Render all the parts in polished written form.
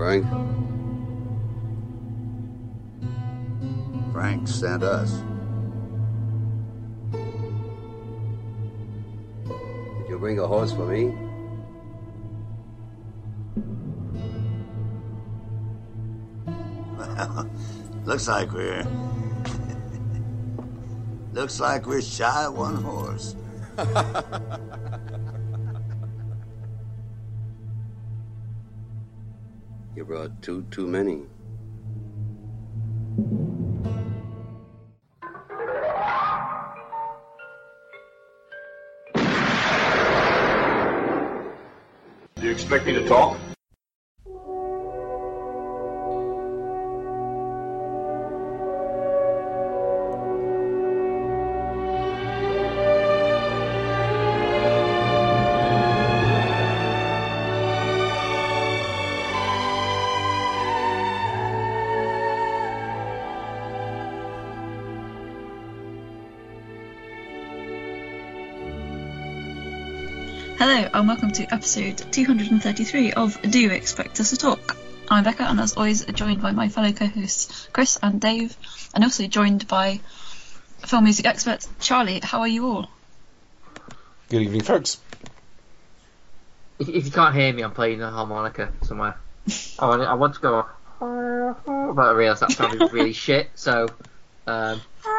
Frank? Frank sent us. Did you bring a horse for me? Well, looks like we're shy of one horse. You brought too many. Do you expect me to talk? Hello and welcome to episode 233 of Do You Expect Us to Talk? I'm Becca and as always joined by my fellow co-hosts Chris and Dave, and also joined by film music expert Charlie. How are you all? Good evening, folks. If you can't hear me, I'm playing the harmonica somewhere. I want to go, but I realised that sounded really shit, so... And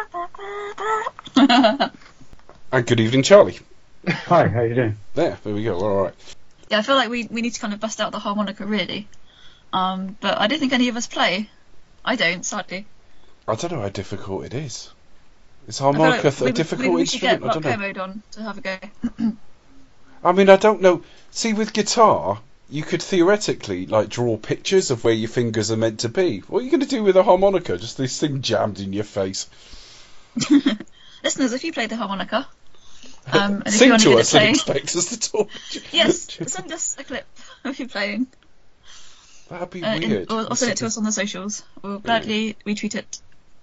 good evening, Charlie. Hi, how you doing? There we go, all right. Yeah, I feel like we need to kind of bust out the harmonica really. But I don't think any of us play. I don't, sadly. I don't know how difficult it is. Is harmonica a difficult we should instrument? get I don't know. mode on to have a go. I mean, I don't know. See, with guitar, you could theoretically, like, draw pictures of where your fingers are meant to be. What are you going to do with a harmonica? Just this thing jammed in your face. Listeners, if you play the harmonica... and if Sing you want to to us and expect us to talk. Yes, send us a clip of you playing. That'd be weird. Or send it to us on the socials. We'll gladly retweet it.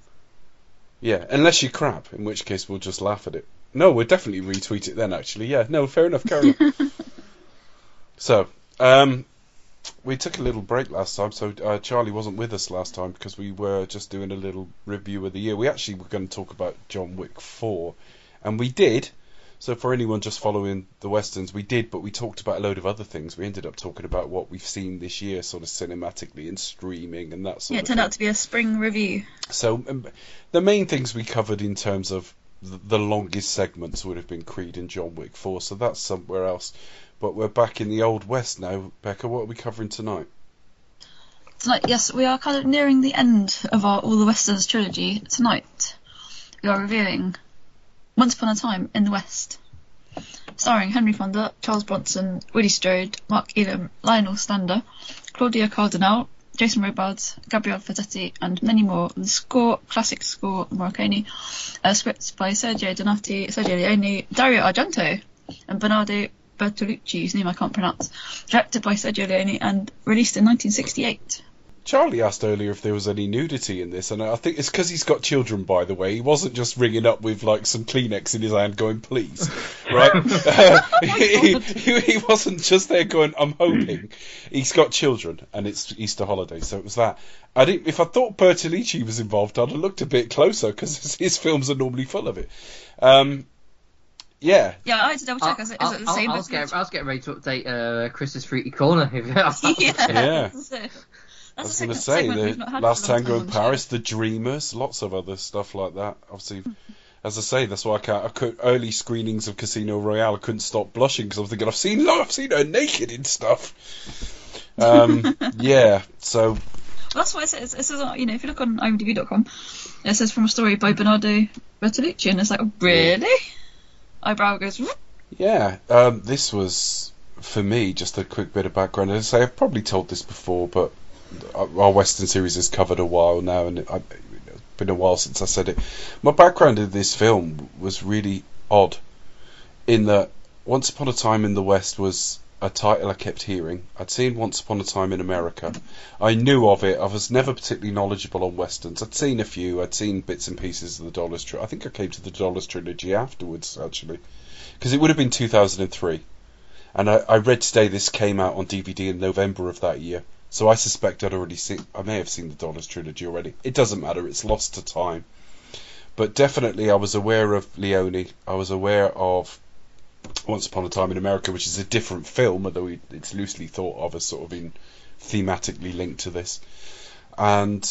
Yeah, unless you're crap, in which case we'll just laugh at it. No, we'll definitely retweet it then, actually. Yeah, no, fair enough, carry on. So, we took a little break last time, so Charlie wasn't with us last time because we were just doing a little review of the year. We actually were going to talk about John Wick 4, and we did. So for anyone just following the Westerns, we did, but we talked about a load of other things. We ended up talking about what we've seen this year, sort of cinematically and streaming and that sort of thing. Yeah, it turned out to be a spring review. So the main things we covered in terms of the longest segments would have been Creed and John Wick 4, so that's somewhere else. But we're back in the Old West now. Becca, what are we covering tonight? Tonight, yes, we are kind of nearing the end of our All the Westerns trilogy. Tonight, we are reviewing Once Upon a Time in the West, starring Henry Fonda, Charles Bronson, Woody Strode, Mark Elam, Lionel Stander, Claudia Cardinale, Jason Robards, Gabriel Fazzetti, and many more. The score, classic score, Morricone, scripts by Sergio Donati, Sergio Leone, Dario Argento, and Bernardo Bertolucci, whose name I can't pronounce, directed by Sergio Leone, and released in 1968. Charlie asked earlier if there was any nudity in this, and I think it's because he's got children, by the way. He wasn't just ringing up with, like, some Kleenex in his hand going, please, right? He wasn't just there going, I'm hoping. He's got children, and it's Easter holiday, so it was that. If I thought Bertolucci was involved, I'd have looked a bit closer, because his films are normally full of it. Yeah. Yeah, I had to double check. Is it the same? I was getting ready to update Chris's Fruity Corner. Yeah. I was going to say, the the Last Tango in Paris, The Dreamers, lots of other stuff like that. Obviously, as I say, that's why early screenings of Casino Royale, I couldn't stop blushing because I was thinking, I've seen her naked in stuff. Yeah, so... That's why it says, if you look on IMDb.com, it says from a story by Bernardo Bertolucci, and it's like, oh, really? Eyebrow goes, whoop. Yeah, this was, for me, just a quick bit of background. As I say, I've probably told this before, but our Western series has covered a while now, and it's been a while since I said it. My background in this film was really odd, in that Once Upon a Time in the West was a title I kept hearing. I'd seen Once Upon a Time in America. I knew of it. I was never particularly knowledgeable on Westerns. I'd seen a few. I'd seen bits and pieces of the Dollars Trilogy. I think I came to the Dollars Trilogy afterwards, actually, because it would have been 2003. And I read today this came out on DVD in November of that year. So I suspect I may have seen the Dollars trilogy already. It doesn't matter, it's lost to time. But definitely I was aware of Leone. I was aware of Once Upon a Time in America, which is a different film, although it's loosely thought of as sort of in thematically linked to this. And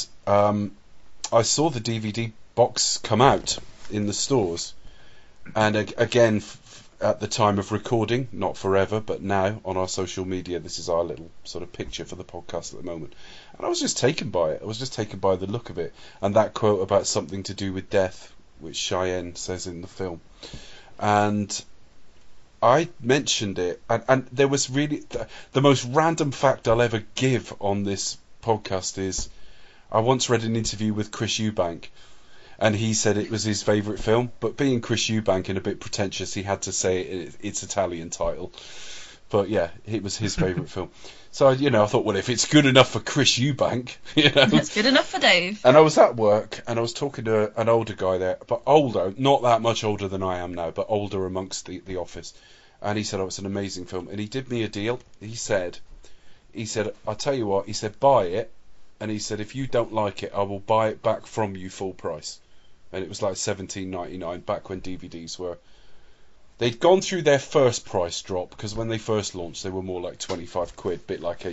I saw the DVD box come out in the stores. And again, at the time of recording, not forever, but now on our social media, this is our little sort of picture for the podcast at the moment. And I was just taken by it. I was just taken by the look of it. And that quote about something to do with death, which Cheyenne says in the film. And I mentioned it, and there was really the most random fact I'll ever give on this podcast is I once read an interview with Chris Eubank, and he said it was his favourite film, but being Chris Eubank and a bit pretentious, he had to say its Italian title. But yeah, it was his favourite film. So, I thought, well, if it's good enough for Chris Eubank, It's good enough for Dave. And I was at work, and I was talking to an older guy there, but older, not that much older than I am now, but older amongst the office. And he said, oh, it's an amazing film. And he did me a deal. He said, I'll tell you what, he said, buy it. And he said, if you don't like it, I will buy it back from you full price. And it was like $17.99 back when DVDs were. They'd gone through their first price drop, because when they first launched, they were more like 25 quid, bit like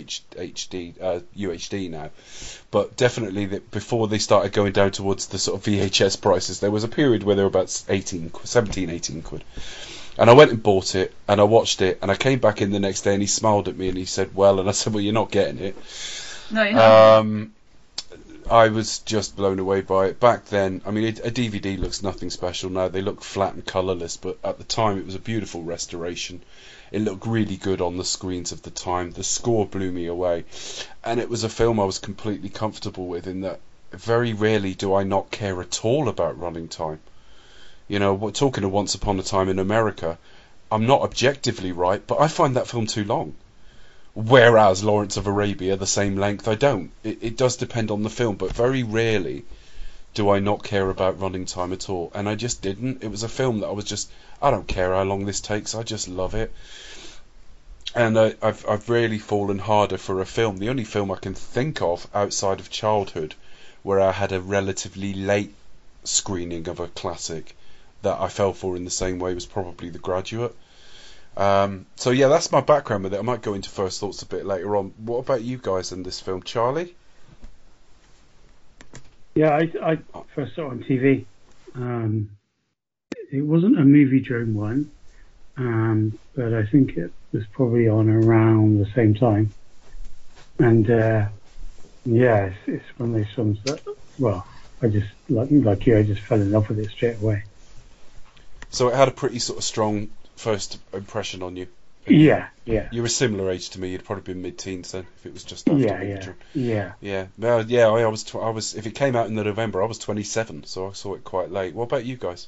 UHD now. But definitely before they started going down towards the sort of VHS prices, there was a period where they were about 17, 18 quid. And I went and bought it, and I watched it, and I came back in the next day, and he smiled at me, and he said, well, and I said, well, you're not getting it. No, you're not. I was just blown away by it. Back then, I mean, a DVD looks nothing special now. They look flat and colourless, but at the time it was a beautiful restoration. It looked really good on the screens of the time. The score blew me away. And it was a film I was completely comfortable with, in that very rarely do I not care at all about running time. We're talking of Once Upon a Time in America, I'm not objectively right, but I find that film too long. Whereas Lawrence of Arabia, the same length, I don't. It does depend on the film, but very rarely do I not care about running time at all. And I just didn't. It was a film that I don't care how long this takes, I just love it. And I've really fallen harder for a film. The only film I can think of outside of childhood where I had a relatively late screening of a classic that I fell for in the same way was probably The Graduate. So yeah, that's my background with it. I might go into first thoughts a bit later on. What about you guys in this film, Charlie? Yeah, I first saw it on TV. It wasn't a Movie-Drome one, but I think it was probably on around the same time. And yeah, it's one of those films that, well, I just like you, I just fell in love with it straight away. So it had a pretty sort of strong first impression on you. Yeah. You were a similar age to me. You'd probably been mid-teens then, if it was just after Yeah. Well, yeah. I was. If it came out in November, I was 27, so I saw it quite late. What about you guys?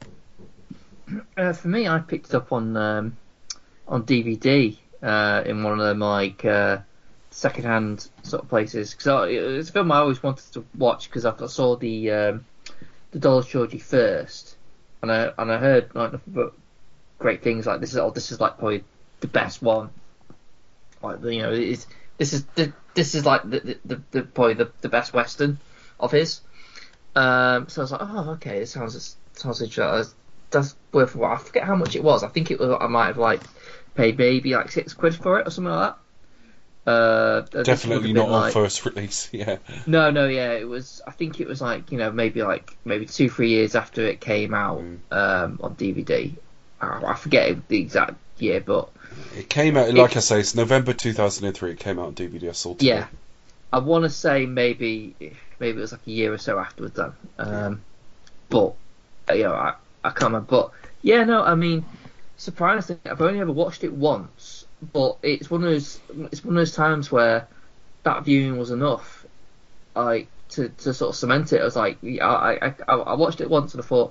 For me, I picked it up on DVD in one of them like second-hand sort of places, because it's a film I always wanted to watch because I saw the Dollars trilogy first, and I heard like nothing but great things, like this is like probably the best one, like this is like the probably the best Western of his. So I was like, oh okay, it sounds interesting. That's worth a while. I forget how much it was. I think it was, I might have like paid maybe like £6 for it or something like that. Definitely not on first release. Yeah. No, yeah, it was. I think it was like maybe 2-3 years after it came out on DVD. I forget the exact year, but it came out. Like I say, it's November 2003. It came out on DVD. I saw it. Yeah, I want to say maybe it was like a year or so afterwards then. But I can't remember. But yeah, no, I mean, surprisingly, I've only ever watched it once, but it's one of those times where that viewing was enough, like to sort of cement it. I was like, I watched it once and I thought,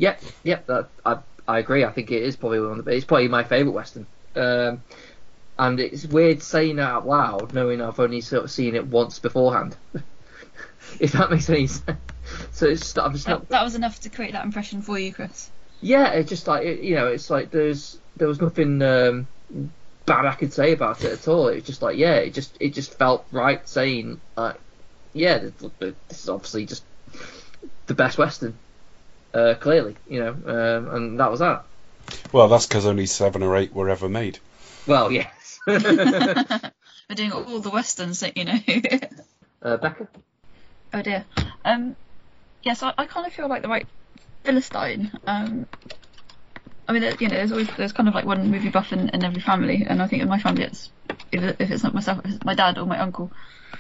I agree. I think it is probably it's probably my favourite Western. And it's weird saying it out loud, knowing I've only sort of seen it once beforehand. If that makes any sense. So it's just, I'm just not. That was enough to create that impression for you, Chris. Yeah, it's just like it's like there was nothing bad bad I could say about it at all. It was just like, yeah, it just felt right saying, yeah, this is obviously just the best Western, clearly, and that was that. Well, that's because only 7 or 8 were ever made. Well, yes. We're doing all the Westerns that, Becca? Oh dear. Yes, I kind of feel like the right Philistine. I mean, there's kind of like one movie buff in every family, and I think in my family it's if it's not myself, if it's my dad or my uncle.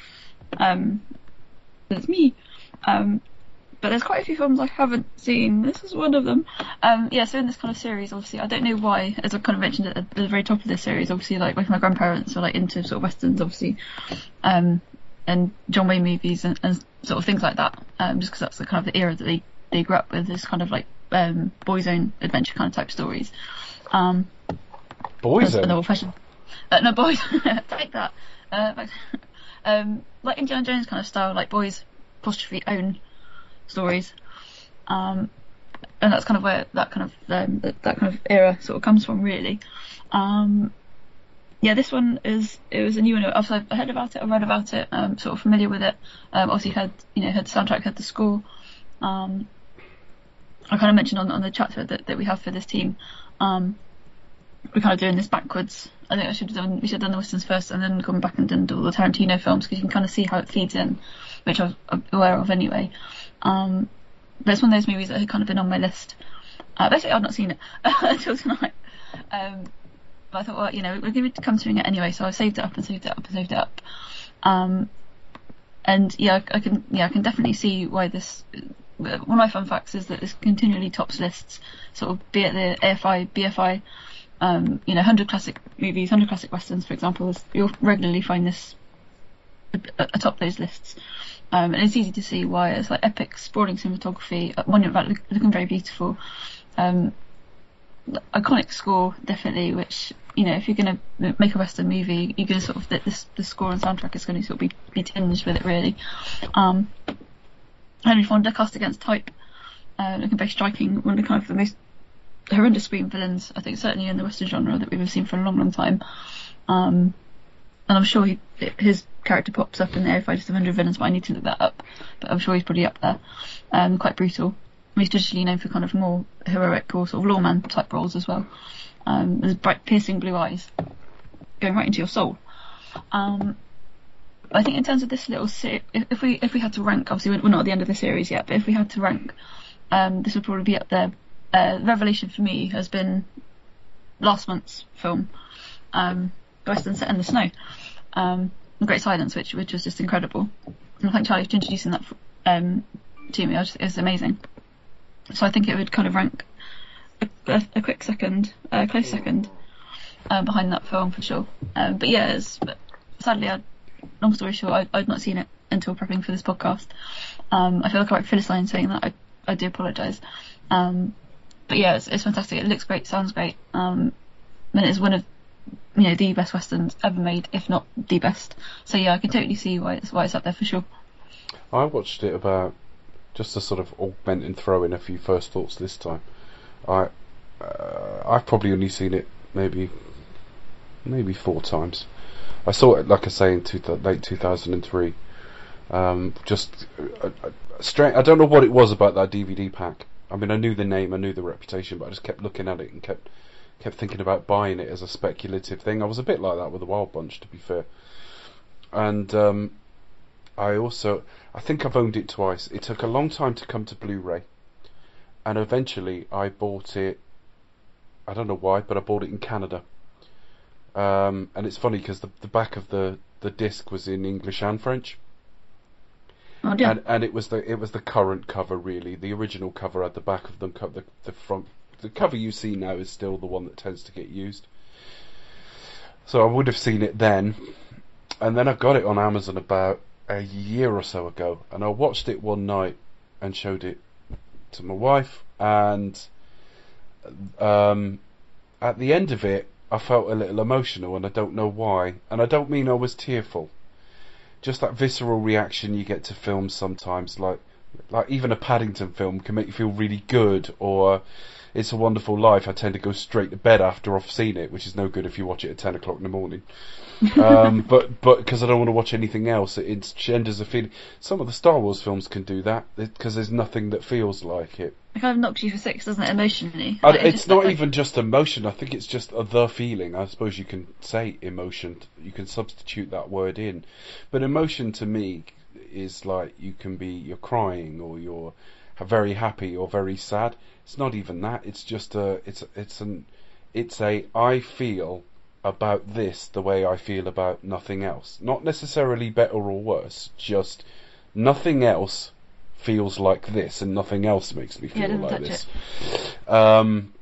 It's me. But there's quite a few films I haven't seen. This is one of them. So in this kind of series, obviously, I don't know why, as I kind of mentioned at the very top of this series, obviously, like both my grandparents are like into sort of westerns, obviously, and John Wayne movies and sort of things like that. Just because that's the kind of the era that they grew up with, this kind of like boys' own adventure kind of type stories. Boys' own? An old fashioned. No, boys. Take that. Like Indiana Jones kind of style, like boys' apostrophe own stories, and that's kind of where that kind of era sort of comes from, really. This one it was a new one. I've heard about it, I've read about it, sort of familiar with it. Obviously heard the soundtrack, heard the score. I kind of mentioned on the chat thread that we have for this team. We're kind of doing this backwards. I think we should have done the westerns first and then gone back and done all the Tarantino films, because you can kind of see how it feeds in, which I'm aware of anyway. But it's one of those movies that had kind of been on my list. Basically, I've not seen it until tonight. But I thought, well, we're going to come to it anyway, so I saved it up. And yeah, I can definitely see why this. One of my fun facts is that this continually tops lists, sort of be it the AFI, BFI, 100 classic movies, 100 classic westerns, for example. You'll regularly find this atop those lists. And it's easy to see why. It's like epic, sprawling cinematography, monument value, looking very beautiful. Iconic score, definitely, which, if you're going to make a western movie, you're going to sort of, the score and soundtrack is going to sort of be tinged with it, really. Henry Fonda, cast against type, looking very striking, one of the kind of the most horrendous screen villains, I think, certainly in the western genre, that we've seen for a long, long time. And I'm sure his character pops up in the AFI List of 100 Villains, but I need to look that up. But I'm sure he's probably up there. Quite brutal. He's traditionally known for kind of more heroic or sort of lawman type roles as well. With bright, piercing blue eyes, going right into your soul. I think in terms of this little series, if we had to rank, obviously we're not at the end of the series yet, but if we had to rank, this would probably be up there. Revelation for me has been last month's film, Western Set in the Snow, The Great Silence, which was just incredible. And I thank Charlie for introducing that to me. It's amazing. So I think it would kind of rank a quick second, close second, behind that film for sure. But yeah, sadly, long story short, I'd not seen it until prepping for this podcast. I feel like I'm Philistine saying that. I do apologise. But yeah, it's fantastic. It looks great, sounds great, and it's one of the best westerns ever made, if not the best. So yeah, I can totally see why it's up there for sure. I watched it about, just to sort of augment and throw in a few first thoughts this time. I've probably only seen it maybe 4 times. I saw it, like I say, in late 2003. Strange. I don't know what it was about that DVD pack. I mean, I knew the name, I knew the reputation, but I just kept looking at it and kept thinking about buying it as a speculative thing. I was a bit like that with the Wild Bunch, to be fair. And I think I've owned it twice. It took a long time to come to Blu-ray, and eventually I bought it. I don't know why, but I bought it in Canada. And it's funny because the back of the disc was in English and French. Oh, dear. And it was the current cover, really. The original cover had the back of them, the front. The cover you see now is still the one that tends to get used. So I would have seen it then, and then I got it on Amazon about a year or so ago, and I watched it one night and showed it to my wife, and at the end of it, I felt a little emotional, and I don't know why. And I don't mean I was tearful. Just that visceral reaction you get to films sometimes, like Like even a Paddington film can make you feel really good, or It's a Wonderful Life, I tend to go straight to bed after I've seen it, which is no good if you watch it at 10 o'clock in the morning. But because I don't want to watch anything else, it engenders a feeling. Some of the Star Wars films can do that, because there's nothing that feels like it. It kind of knocks you for six, doesn't it, emotionally? It's not even just emotion, I think it's just the feeling. I suppose you can say emotion, you can substitute that word in. But emotion to me is like, you're crying, or you're very happy, or very sad. It's not even that, it's just I feel about this the way I feel about nothing else. Not necessarily better or worse, just nothing else feels like this, and nothing else makes me feel like this. And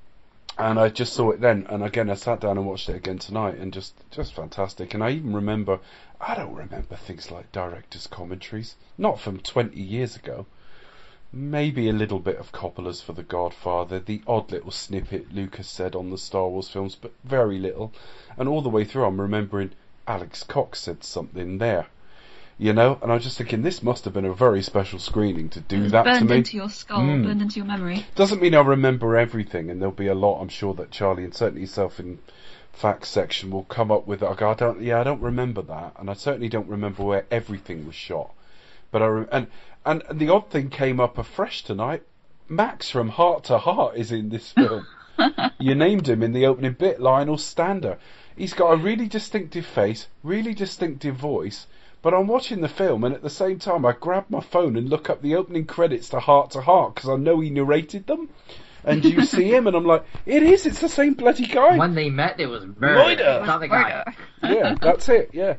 I just saw it then, and again I sat down and watched it again tonight, and just fantastic. And I even remember, I don't remember things like director's commentaries, not from 20 years ago. Maybe a little bit of Coppola's for The Godfather, the odd little snippet Lucas said on the Star Wars films, but very little. And all the way through I'm remembering Alex Cox said something there, and I was just thinking, this must have been a very special screening to do that to me. Burned into your skull, burned into your memory. Doesn't mean I remember everything, and there'll be a lot, I'm sure, that Charlie, and certainly yourself in facts section, will come up with. I don't remember that, and I certainly don't remember where everything was shot. But and the odd thing came up afresh tonight. Max from Heart to Heart is in this film. You named him in the opening bit, Lionel Stander. He's got a really distinctive face, really distinctive voice, but I'm watching the film, and at the same time I grab my phone and look up the opening credits to Heart, because I know he narrated them. And you see him, and I'm like, it's the same bloody guy. When they met, it was murder. Not the guy. Yeah, that's it, yeah.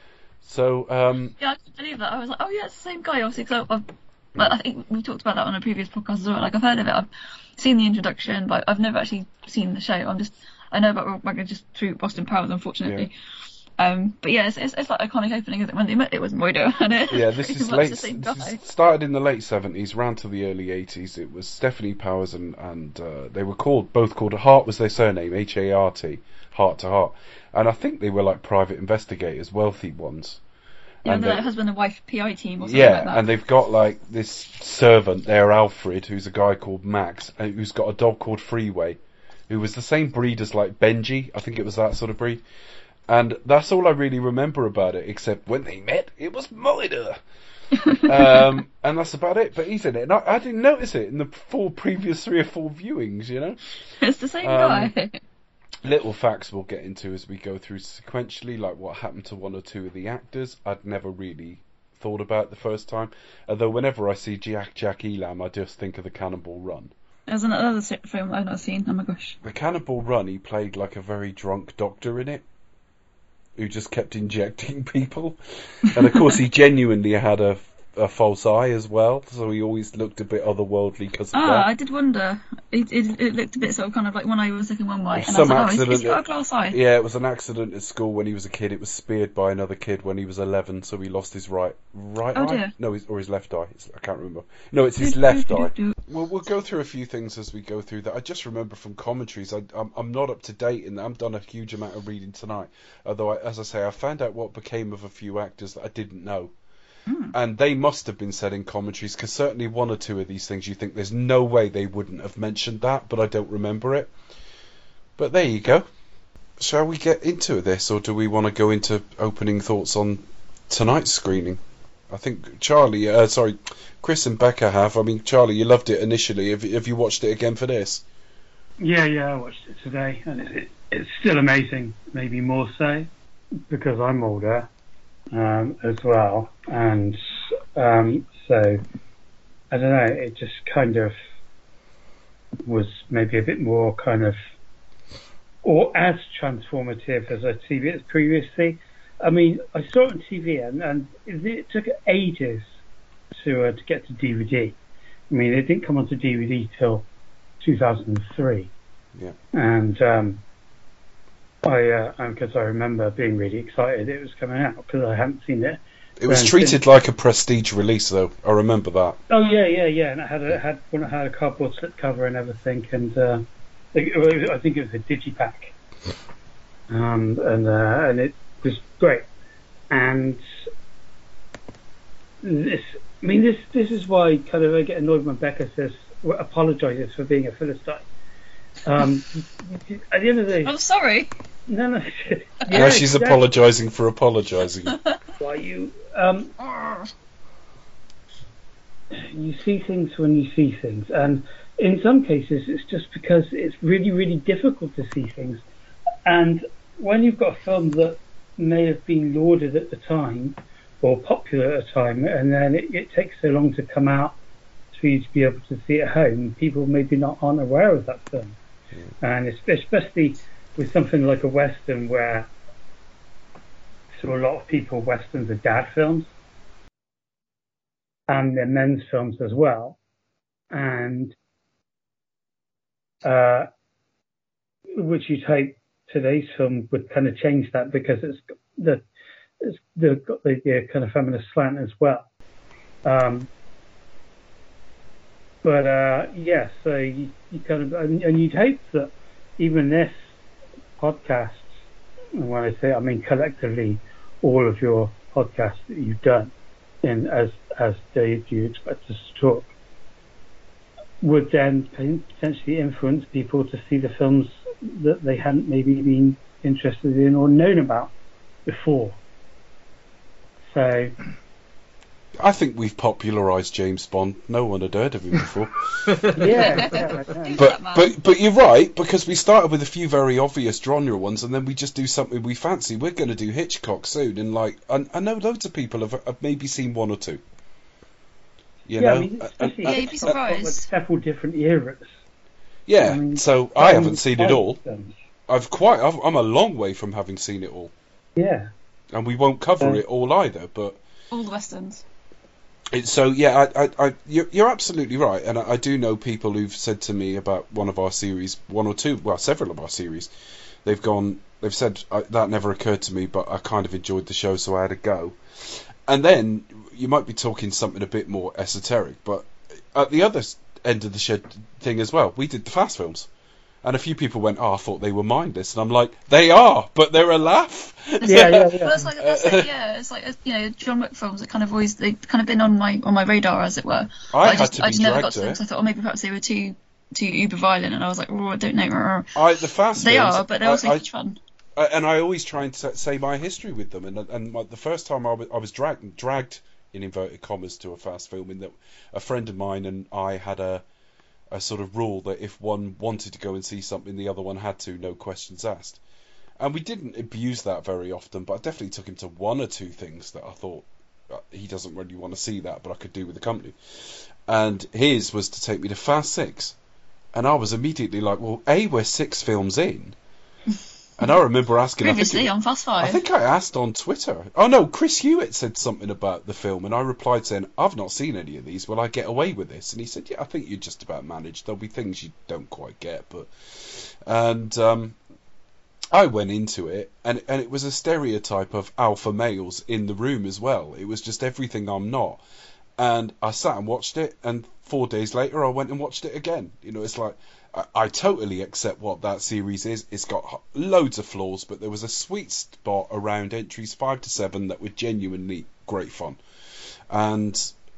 So, yeah, I couldn't believe that. I was like, oh yeah, it's the same guy, obviously, because I think we talked about that on a previous podcast as well. Like, I've heard of it, I've seen the introduction, but I've never actually seen the show. I know about Rob Wagner just through Boston Powers, unfortunately. Yeah. But yeah, it's like iconic opening, isn't it? When they met, it was Moido, and this is late. This started in the late 70s, ran to the early 80s. It was Stephanie Powers, and they were both called Hart was their surname, Hart, Heart to Heart, and I think they were like private investigators, wealthy ones. Yeah, and they're like husband and wife PI team or something like that. And they've got like this servant there, Alfred, who's a guy called Max, who's got a dog called Freeway, who was the same breed as like Benji. I think it was that sort of breed. And that's all I really remember about it, except when they met, it was murder. And that's about it. But he's in it, and I didn't notice it in the previous 3 or 4 viewings. It's the same guy. Little facts we'll get into as we go through sequentially, like what happened to 1 or 2 of the actors. I'd never really thought about the first time, although whenever I see Jack Elam, I just think of The Cannonball Run. There's another film I've not seen. Oh my gosh. The Cannonball Run, he played like a very drunk doctor in it, who just kept injecting people. And of course he genuinely had a false eye as well, so he always looked a bit otherworldly because of that. I did wonder. It looked a bit sort of kind of like one eye was looking one way, and Some I was like, accident, he's got a glass eye. Yeah, it was an accident at school when he was a kid. It was speared by another kid when he was 11, so he lost his right eye? Dear. No, his left eye. I can't remember. No, it's his left eye. Well, we'll go through a few things as we go through that. I just remember from commentaries, I'm not up to date, and I've done a huge amount of reading tonight. Although, as I say, I found out what became of a few actors that I didn't know. And they must have been said in commentaries, because certainly 1 or 2 of these things you think there's no way they wouldn't have mentioned that, but I don't remember it. But there you go. Shall we get into this, or do we want to go into opening thoughts on tonight's screening? I think Chris and Becca have. I mean, Charlie, you loved it initially. Have you watched it again for this? Yeah, I watched it today, and it's still amazing, maybe more so, because I'm older. As well, and so I don't know, it just kind of was maybe a bit more kind of, or as transformative as I'd seen it previously. I mean, I saw it on TV, and it took ages to get to DVD. I mean, it didn't come onto DVD till 2003. Yeah. And because I remember being really excited it was coming out, because I hadn't seen it. It was treated like a prestige release, though. I remember that. Oh yeah, and it had a cardboard slip cover and everything, and I think it was a digipack, and it was great. And this I mean, this is why kind of I get annoyed when Becca says apologises for being a philistine. At the end of the day, I'm sorry. no. Now she's apologising for apologising. Why you you see things when you see things, and in some cases it's just because it's really, really difficult to see things. And when you've got a film that may have been lauded at the time or popular at the time, and then it takes so long to come out for you to be able to see it at home, people maybe aren't aware of that film. And especially with something like a Western, where to a lot of people Westerns are dad films, and they're men's films as well, and which you'd hope today's film would kind of change that, because it's got the kind of feminist slant as well. So you kind of, and you'd hope that even this podcast, and when I say I mean collectively, all of your podcasts that you've done, as Dave, you expect us to talk, would then potentially influence people to see the films that they hadn't maybe been interested in or known about before. So I think we've popularised James Bond. No one had heard of him before. But you're right, because we started with a few very obvious genre ones, and then we just do something we fancy. We're going to do Hitchcock soon, and I know loads of people have maybe seen one or two. You know? I mean, especially you'd be surprised. Like several different eras. Yeah, I mean, so I haven't seen it all. Films. I'm a long way from having seen it all. Yeah. And we won't cover it all either, but All the Westerns. You're absolutely right, and I do know people who've said to me about one of our series, several of our series. They've said that never occurred to me, but I kind of enjoyed the show, so I had a go. And then you might be talking something a bit more esoteric, but at the other end of the shed thing as well, we did the fast films. And a few people went, I thought they were mindless. And I'm like, they are, but they're a laugh. Yeah. Well, it's like John Wick films that kind of always, they've kind of been on my radar, as it were. I just never got dragged to them, because I thought, maybe perhaps they were too uber violent, and I was like, I don't know. The fast they films, are, but they're also huge fun. And I always try and say my history with them. And the first time I was dragged in inverted commas to a fast film, in that a friend of mine and I had a sort of rule that if one wanted to go and see something, the other one had to, no questions asked. And we didn't abuse that very often, but I definitely took him to one or two things that I thought, he doesn't really want to see that, but I could do with the company. And his was to take me to Fast 6. And I was immediately like, well, we're 6 films in. And I remember asking... Previously on Fast 5. I think I asked on Twitter. Oh no, Chris Hewitt said something about the film, and I replied saying, I've not seen any of these, will I get away with this? And he said, yeah, I think you just about managed. There'll be things you don't quite get, but... And I went into it, and it was a stereotype of alpha males in the room as well. It was just everything I'm not. And I sat and watched it, and 4 days later I went and watched it again. You know, it's like... I totally accept what that series is. It's got loads of flaws, but there was a sweet spot around entries 5 to 7 that were genuinely great fun. And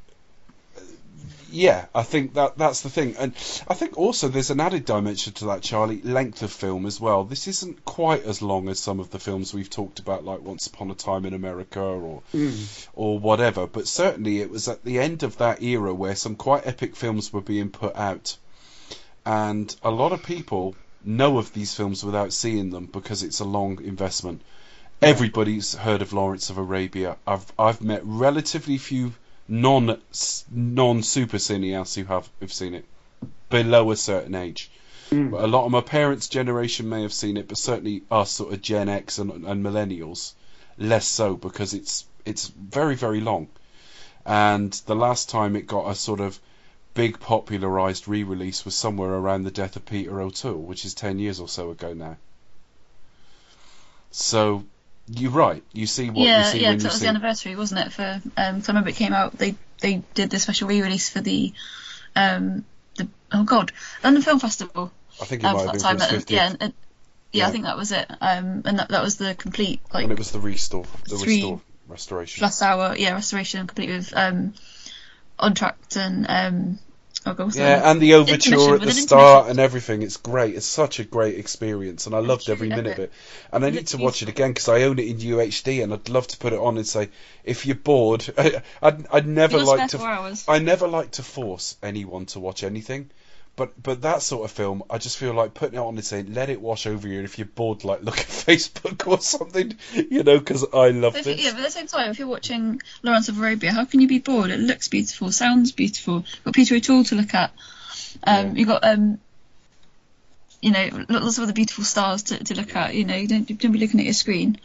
yeah, I think that's the thing. And I think also there's an added dimension to that, Charlie, length of film as well. This isn't quite as long as some of the films we've talked about, like Once Upon a Time in America or whatever. But certainly it was at the end of that era where some quite epic films were being put out. And a lot of people know of these films without seeing them because it's a long investment. Everybody's heard of Lawrence of Arabia. I've met relatively few non super cineasts who have seen it below a certain age. But a lot of my parents' generation may have seen it, but certainly us sort of Gen X and millennials less so, because it's very, very long. And the last time it got a sort of big popularised re-release was somewhere around the death of Peter O'Toole, which is 10 years or so ago now. So you're right. You see what you see when you see. Yeah, because it was the anniversary, wasn't it? For so I remember it came out. They did the special re-release for the London Film Festival. I think it might have been time, for its 50th. I think that was it. And that was the complete and it was the restoration. Last hour, restoration complete with entr'acte and and the overture intermission at the with an start intermission. and everything. It's great. It's such a great experience, and I loved every minute of it. And I need to watch it again because I own it in UHD, and I'd love to put it on and say, if you're bored, I'd never like to. 4 hours. I never like to force anyone to watch anything. But that sort of film, I just feel like putting it on and saying, let it wash over you, and if you're bored, like, look at Facebook or something, because I love But this. but at the same time, if you're watching Lawrence of Arabia, how can you be bored? It looks beautiful, sounds beautiful. You've got Peter O'Toole to look at. You've got, lots of other beautiful stars to look at. You don't be looking at your screen.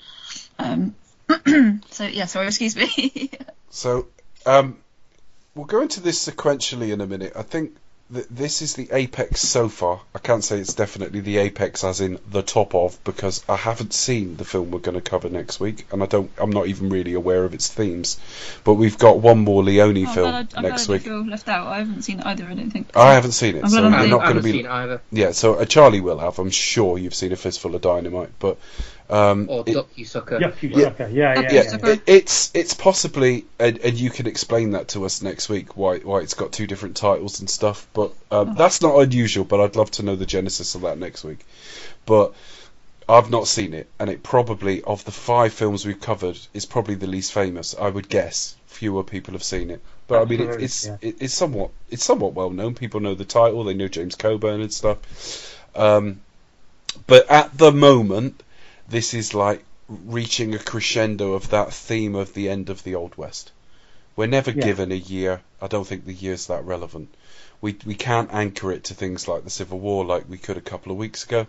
Sorry, excuse me. So, we'll go into this sequentially in a minute. I think this is the apex so far. I can't say it's definitely the apex as in the top of, because I haven't seen the film we're going to cover next week, and I'm not even really aware of its themes. But we've got one more Leone film next week. I feel left out. I haven't seen it either, I don't think. I haven't seen it, so I you're not going to haven't be. seen it either. Yeah, so Charlie will have. I'm sure you've seen A Fistful of Dynamite, but Or Duck You Sucker. Yeah. It's possibly, and you can explain that to us next week why it's got two different titles and stuff. But that's not unusual. But I'd love to know the genesis of that next week. But I've not seen it, and it probably, of the 5 films we've covered, is probably the least famous. I would guess fewer people have seen it. But I mean, it's somewhat well known. People know the title. They know James Coburn and stuff. But at the moment, this is like reaching a crescendo of that theme of the end of the Old West. We're never given a year. I don't think the year's that relevant. We can't anchor it to things like the Civil War like we could a couple of weeks ago.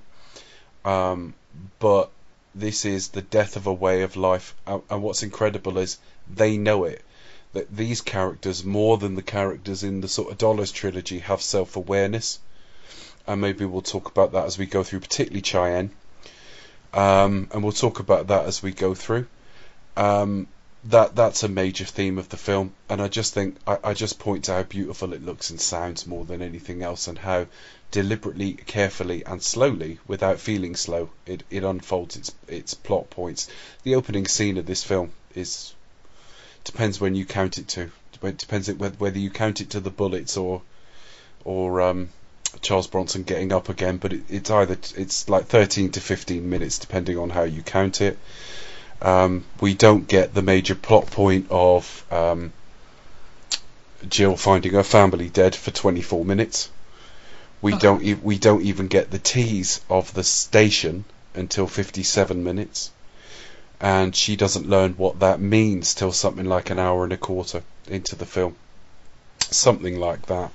But this is the death of a way of life. And what's incredible is they know it. That these characters, more than the characters in the sort of Dollars trilogy, have self-awareness. And maybe we'll talk about that as we go through, particularly Cheyenne. And we'll talk about that as we go through. That's a major theme of the film, and I just think I just point to how beautiful it looks and sounds more than anything else, and how deliberately, carefully, and slowly, without feeling slow, it unfolds its plot points. The opening scene of this film depends when you count it to. It depends whether you count it to the bullets or Charles Bronson getting up again, but it's like 13 to 15 minutes depending on how you count it. We don't get the major plot point of Jill finding her family dead for 24 minutes. We don't even get the tease of the station until 57 minutes, and she doesn't learn what that means till something like an hour and a quarter into the film, something like that.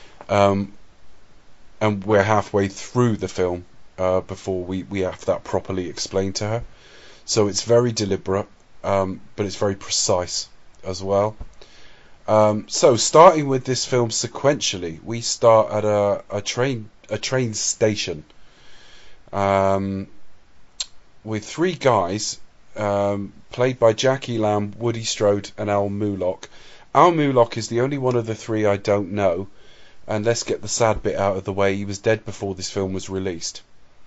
And we're halfway through the film before we have that properly explained to her. So it's very deliberate, but it's very precise as well. So starting with this film sequentially, we start at a train station with 3 guys played by Jackie Lamb, Woody Strode, and Al Mulock. Al Mulock is the only one of the 3 I don't know. And let's get the sad bit out of the way. He was dead before this film was released.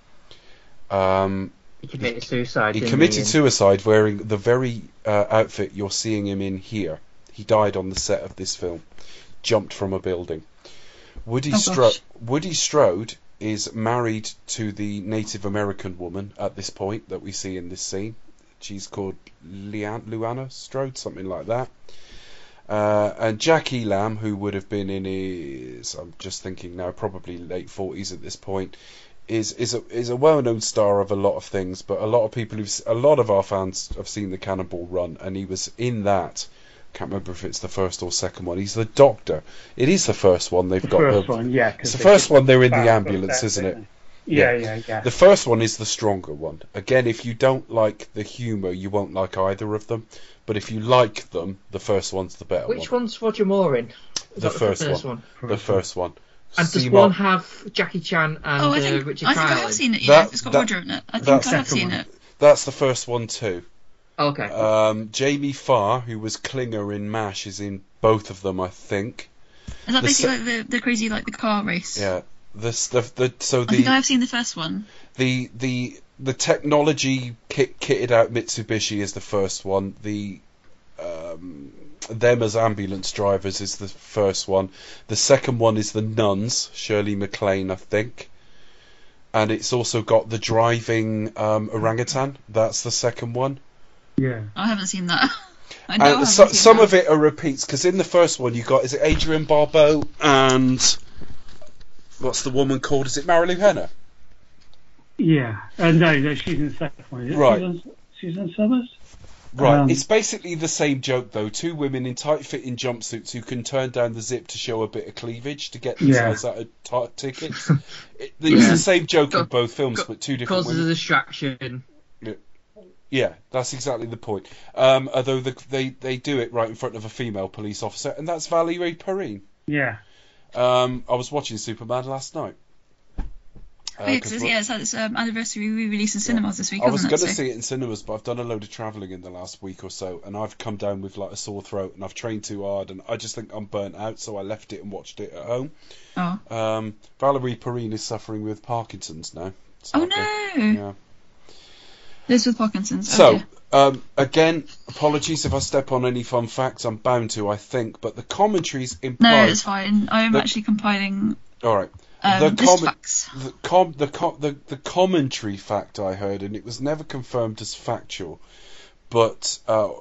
He committed suicide. He committed suicide wearing the very outfit you're seeing him in here. He died on the set of this film. Jumped from a building. Woody Strode is married to the Native American woman at this point that we see in this scene. She's called Luana Strode, something like that. And Jackie Lamb, who would have been in his, I'm just thinking now, probably late 40s at this point, is a well-known star of a lot of things. But a lot of our fans have seen the Cannonball Run, and he was in that. Can't remember if it's the first or second one. He's the doctor. It is the first one. They've got first one, yeah. It's the first one. They're in the ambulance, isn't it? Yeah. The first one is the stronger one. Again, if you don't like the humour, you won't like either of them. But if you like them, the first one's the better one. Which one's Roger Moore in? The first one. The first one. And does one have Jackie Chan and Richard Pryor? I think I have seen it, yeah. It's got Roger in it. I think I have seen it. That's the first one too. Okay. Jamie Farr, who was Klinger in MASH, is in both of them, I think. Is that basically like the crazy, like the car race? Yeah. I think I have seen the first one. The technology kitted out Mitsubishi is the first one. The them as ambulance drivers is the first one. The second one is the nuns, Shirley MacLaine, I think. And it's also got the driving orangutan. That's the second one. Yeah. I haven't seen that. I know I haven't seen some that. of it are repeats, because in the first one you got, is it Adrienne Barbeau and what's the woman called? Is it Marilu Henner? Yeah. No, she's in the second one. Is it Right. Susan Summers? Right, it's basically the same joke though. Two women in tight-fitting jumpsuits who can turn down the zip to show a bit of cleavage to get themselves out of tickets. It's the same joke in both films, but two different Causes a women. distraction. Yeah, that's exactly the point. Although they do it right in front of a female police officer, and that's Valerie Perrine. Yeah. I was watching Superman last night. Because it's had its anniversary re-release in cinemas this week, I was hasn't going it? to see it in cinemas, but I've done a load of travelling in the last week or so, and I've come down with like a sore throat, and I've trained too hard, and I just think I'm burnt out, so I left it and watched it at home. Oh. Valerie Perrine is suffering with Parkinson's now. Oh sadly. no! Yeah. Lives with Parkinson's. So, dear. again, apologies if I step on any fun facts. I'm bound to, I think, but the commentaries No, imply. it's fine. I'm actually compiling All right. list facts. The commentary fact I heard, and it was never confirmed as factual, but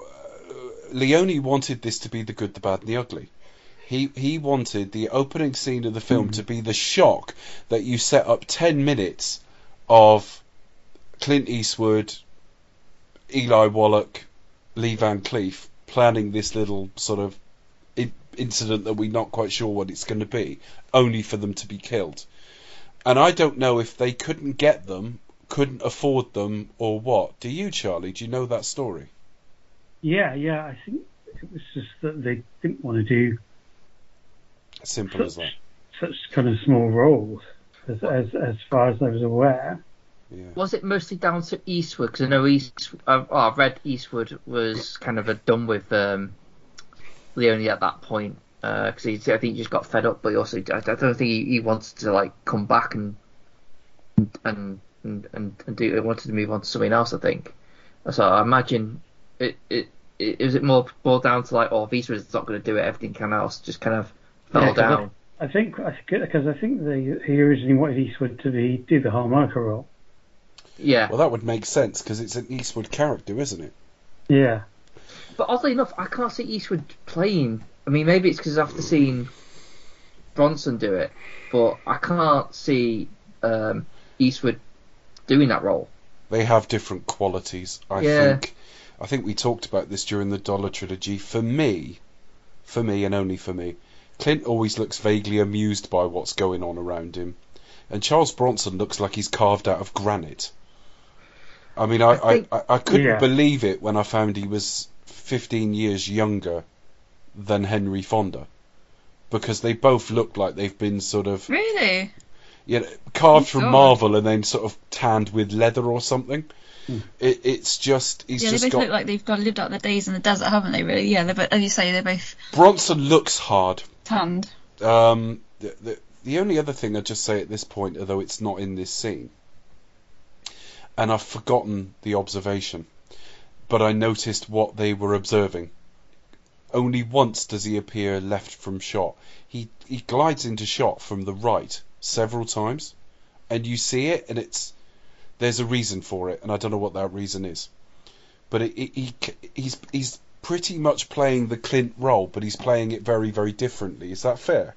Leone wanted this to be The Good, the Bad, and the Ugly. He wanted the opening scene of the film to be the shock that you set up 10 minutes of Clint Eastwood, Eli Wallach, Lee Van Cleef planning this little sort of incident that we're not quite sure what it's going to be, only for them to be killed. And I don't know if they couldn't get them, couldn't afford them, or what. Do you, Charlie? Do you know that story? Yeah. I think it was just that they didn't want to do Simple as that. such kind of small roles, as far as I was aware. Yeah. Was it mostly down to Eastwood? Because I know I've read Eastwood was kind of done with Leone at that point. Because I think he just got fed up, but he also I don't think he wanted to like come back and do. He wanted to move on to something else. I think. So I imagine it was it more down to like, oh, if Eastwood's not going to do it, everything else just kind of fell down. I think because I think he originally wanted Eastwood to do the harmonica role. Yeah. Well, that would make sense because it's an Eastwood character, isn't it? Yeah. But oddly enough, I can't see Eastwood playing. I mean, maybe it's because after seeing Bronson do it, but I can't see Eastwood doing that role. They have different qualities. I think we talked about this during the Dollar Trilogy. For me, and only for me, Clint always looks vaguely amused by what's going on around him, and Charles Bronson looks like he's carved out of granite. I mean, I couldn't believe it when I found he was 15 years younger than Henry Fonda, because they both look like they've been sort of carved from marble and then sort of tanned with leather or something. It's just they both look like they've lived out their days in the desert, haven't they? Really, yeah. But as you say, they're both Bronson looks hard. tanned. The only other thing I'd just say at this point, although it's not in this scene, and I've forgotten the observation, but I noticed what they were observing. Only once does he appear left from shot. He glides into shot from the right several times, and you see it, and there's a reason for it, and I don't know what that reason is. But he's pretty much playing the Clint role, but he's playing it very, very differently. Is that fair?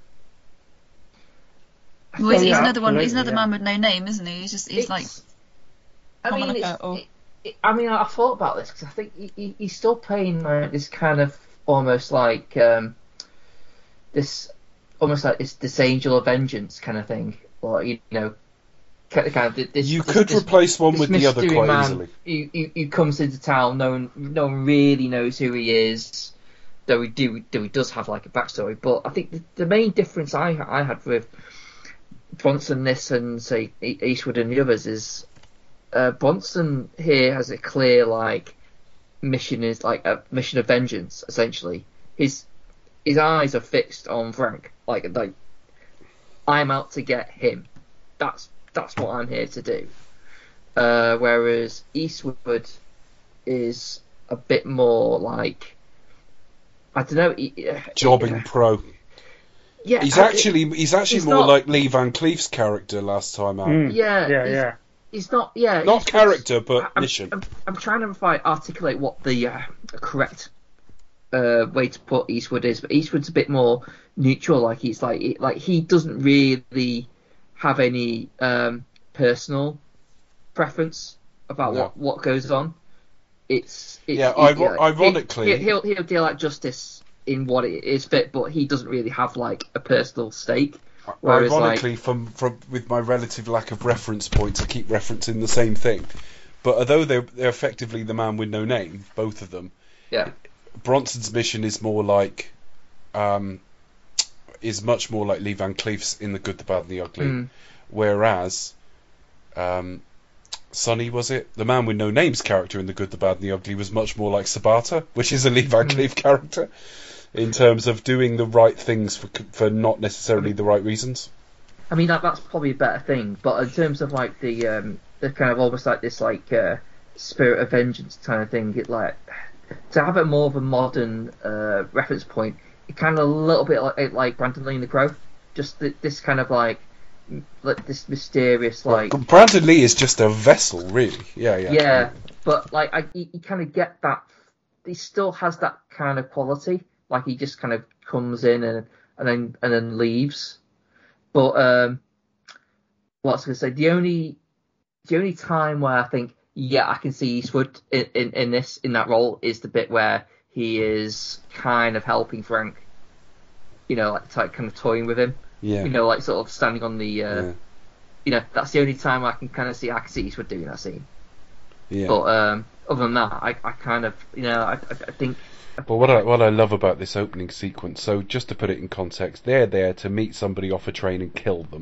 Well, he's another one. He's another man with no name, isn't he? He's like. I mean, I thought about this because I think he's still playing like this kind of almost like this angel of vengeance kind of thing, or kind of this. You could replace one with the other quite easily. He comes into town, no one really knows who he is, though he does have like a backstory. But I think the main difference I had with Bronson, this, and say Eastwood and the others is Bronson here has a clear mission, is like a mission of vengeance. Essentially, his eyes are fixed on Frank. Like I'm out to get him. That's what I'm here to do. Whereas Eastwood is a bit more like, I don't know. Jobbing pro. Yeah, He's actually more not, like Lee Van Cleef's character last time out. Yeah. He's not. Yeah. Not character, but mission. I'm trying to articulate what the correct way to put Eastwood is, but Eastwood's a bit more neutral. Like he's like he doesn't really have any personal preference about what goes on. Ironically, he'll deal out justice in what it is fit, but he doesn't really have like a personal stake. Whereas, ironically, from with my relative lack of reference points, I keep referencing the same thing. But although they're effectively the man with no name, both of them, Bronson's mission is more like, is much more like Lee Van Cleef's in The Good, the Bad, and the Ugly, whereas, Sonny, was it? The man with no name's character in The Good, the Bad, and the Ugly was much more like Sabata, which is a Lee Van Cleef character, in terms of doing the right things for not necessarily the right reasons. I mean, that's probably a better thing, but in terms of like the kind of almost like this like spirit of vengeance kind of thing, it like to have it more of a modern reference point. It kind of a little bit like Brandon Lee and the Crow, just this kind of like this mysterious like. Brandon Lee is just a vessel, really. Yeah. But like you kind of get that. He still has that kind of quality. Like he just kind of comes in and then leaves. But what I was going to say, the only time where I think I can see Eastwood in that role is the bit where he is kind of helping Frank. You know, like kind of toying with him. Yeah. You know, like sort of standing on the. You know, that's the only time I can see Eastwood doing that scene. Yeah. But other than that, I kind of I think. But what I love about this opening sequence, so just to put it in context, they're there to meet somebody off a train and kill them.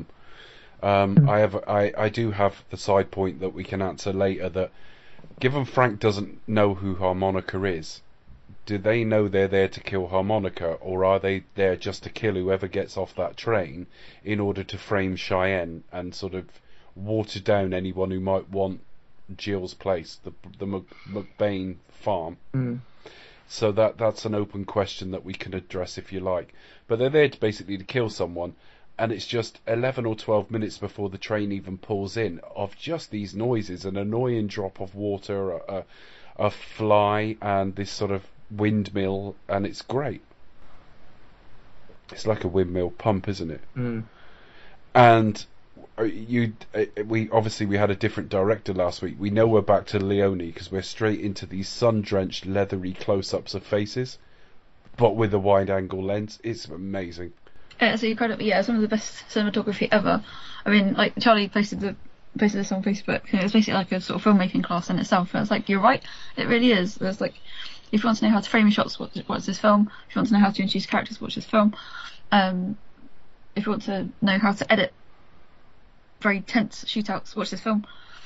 I do have the side point that we can answer later, that given Frank doesn't know who Harmonica is, do they know they're there to kill Harmonica, or are they there just to kill whoever gets off that train in order to frame Cheyenne and sort of water down anyone who might want Jill's place, the McBain farm? So that's an open question that we can address if you like. But they're there basically to kill someone, and it's just 11 or 12 minutes before the train even pulls in of just these noises, an annoying drop of water, a fly, and this sort of windmill, and it's great. It's like a windmill pump, isn't it? And we had a different director last week. We know we're back to Leone because we're straight into these sun-drenched, leathery close-ups of faces, but with a wide-angle lens. It's amazing. It's incredible. Yeah, it's one of the best cinematography ever. I mean, like Charlie posted this on Facebook. It's basically like a sort of filmmaking class in itself. And it's like, you're right, it really is. There's like, if you want to know how to frame your shots, watch this film. If you want to know how to introduce characters, watch this film. If you want to know how to edit very tense shootouts, watch this film.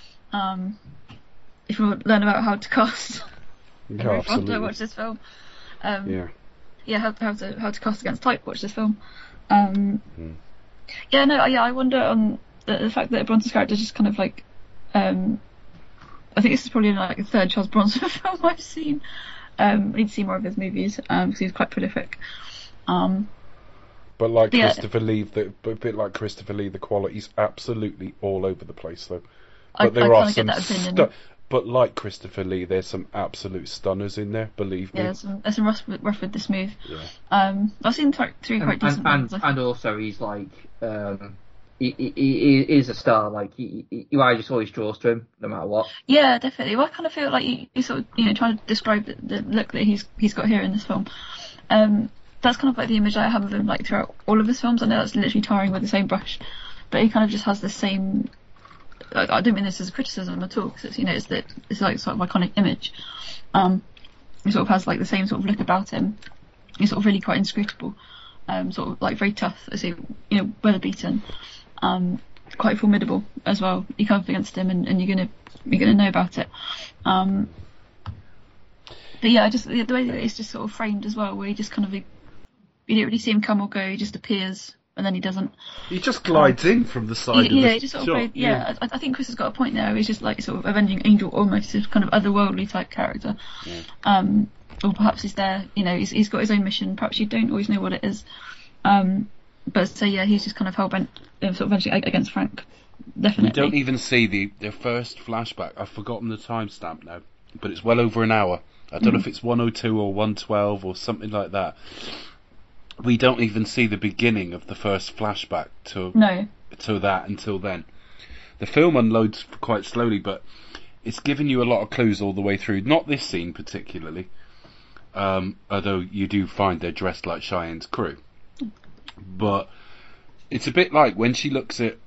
If you want to learn about how to cast, absolutely, watch this film. How to cast against type, watch this film. I wonder on the fact that Bronson's character is just kind of like, I think this is probably like the third Charles Bronson film I've seen. I need to see more of his movies because he's quite prolific. But like Christopher Lee, a bit like Christopher Lee, the quality's absolutely all over the place, though. But there are some. But like Christopher Lee, there's some absolute stunners in there. Believe me. Yeah, there's some rough with this move. Yeah. I've seen three quite decent ones. And also he's like, he is a star. Like I just always draws to him, no matter what. Yeah, definitely. Well, I kind of feel like you sort of trying to describe the look that he's got here in this film. That's kind of like the image I have of him, like throughout all of his films. I know that's literally tarring with the same brush, but he kind of just has the same. I don't mean this as a criticism at all, because it's like sort of iconic image. He sort of has like the same sort of look about him. He's sort of really quite inscrutable, sort of like very tough, as weather beaten, quite formidable as well. You come up against him, and you're gonna know about it. But yeah, just the way that it's just sort of framed as well, where he just kind of. You don't really see him come or go, he just appears, and then he doesn't. He just glides in from the side of the He just sort shot. of I think Chris has got a point there. He's just like sort of avenging angel, almost this kind of otherworldly type character. Or perhaps he's there, he's got his own mission. Perhaps you don't always know what it is. But so he's just kind of hell bent, sort of eventually against Frank. Definitely. We don't even see the first flashback. I've forgotten the timestamp now, but it's well over an hour. I don't know if it's 102 or 112 or something like that. We don't even see the beginning of the first flashback to that until then. The film unloads quite slowly, but it's giving you a lot of clues all the way through. Not this scene particularly, although you do find they're dressed like Cheyenne's crew. But it's a bit like when she looks at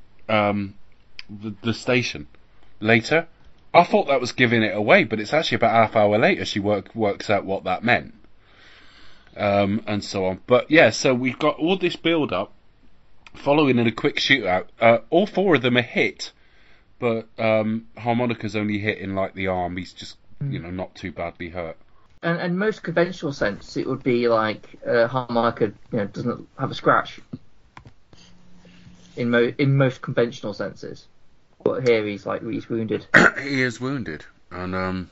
the station later. I thought that was giving it away, but it's actually about half hour later she works out what that meant. And so on. But yeah, so we've got all this build up following in a quick shootout. All four of them are hit, but Harmonica's only hit in like the arm. He's just not too badly hurt. And most conventional sense, it would be like Harmonica doesn't have a scratch. In most conventional senses, but here he's wounded. He is wounded, and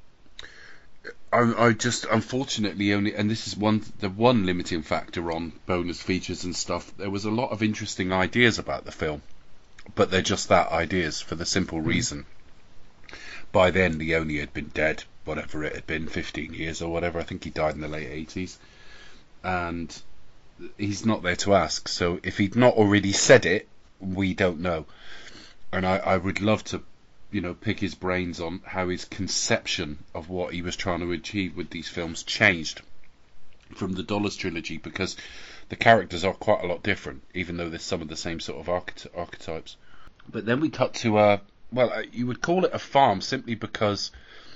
I just unfortunately only, and this is the one limiting factor on bonus features and stuff. There was a lot of interesting ideas about the film, but they're just that, ideas, for the simple reason. By then, Leone had been dead, whatever it had been, 15 years or whatever. I think he died in the late 80s, and he's not there to ask. So if he'd not already said it, we don't know. And I would love to pick his brains on how his conception of what he was trying to achieve with these films changed from the Dollars trilogy, because the characters are quite a lot different, even though there's some of the same sort of archetypes. But then we cut to you would call it a farm simply because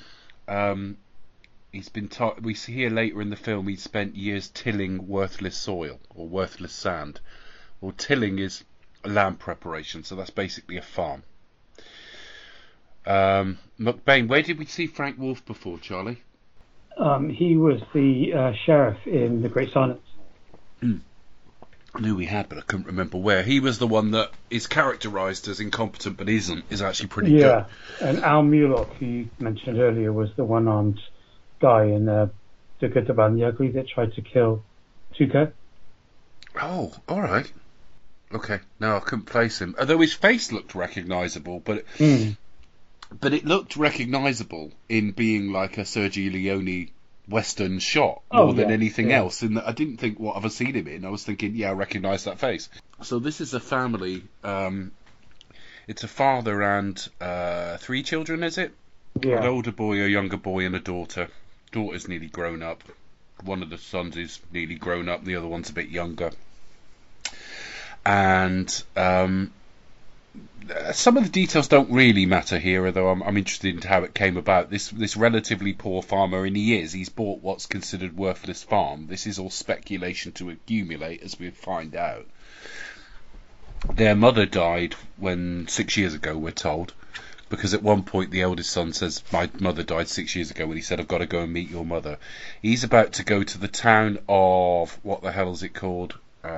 he's been we see here later in the film he spent years tilling worthless soil or worthless sand. Well, tilling is land preparation, so that's basically a farm. McBain, where did we see Frank Wolf before, Charlie? He was the sheriff in The Great Silence. I knew we had, but I couldn't remember where. He was the one that is characterised as incompetent, but is actually pretty good. Yeah, and Al Mulock, who you mentioned earlier, was the one-armed guy in The Good, the Bad, and the Ugly that tried to kill Tuco. Oh, all right. Okay, no, I couldn't place him. Although his face looked recognisable, but it looked recognisable in being like a Sergio Leone Western shot more than anything else. And I didn't think, what have I seen him in? I was thinking, I recognise that face. So this is a family. It's a father and 3 children, is it? Yeah. An older boy, a younger boy, and a daughter. Daughter's nearly grown up. One of the sons is nearly grown up. The other one's a bit younger. And some of the details don't really matter here, although I'm interested in how it came about. This relatively poor farmer, and he's bought what's considered worthless farm. This is all speculation to accumulate, as we find out. Their mother died 6 years ago, we're told, because at one point the eldest son says, my mother died 6 years ago, and he said, I've got to go and meet your mother. He's about to go to the town of, what the hell is it called?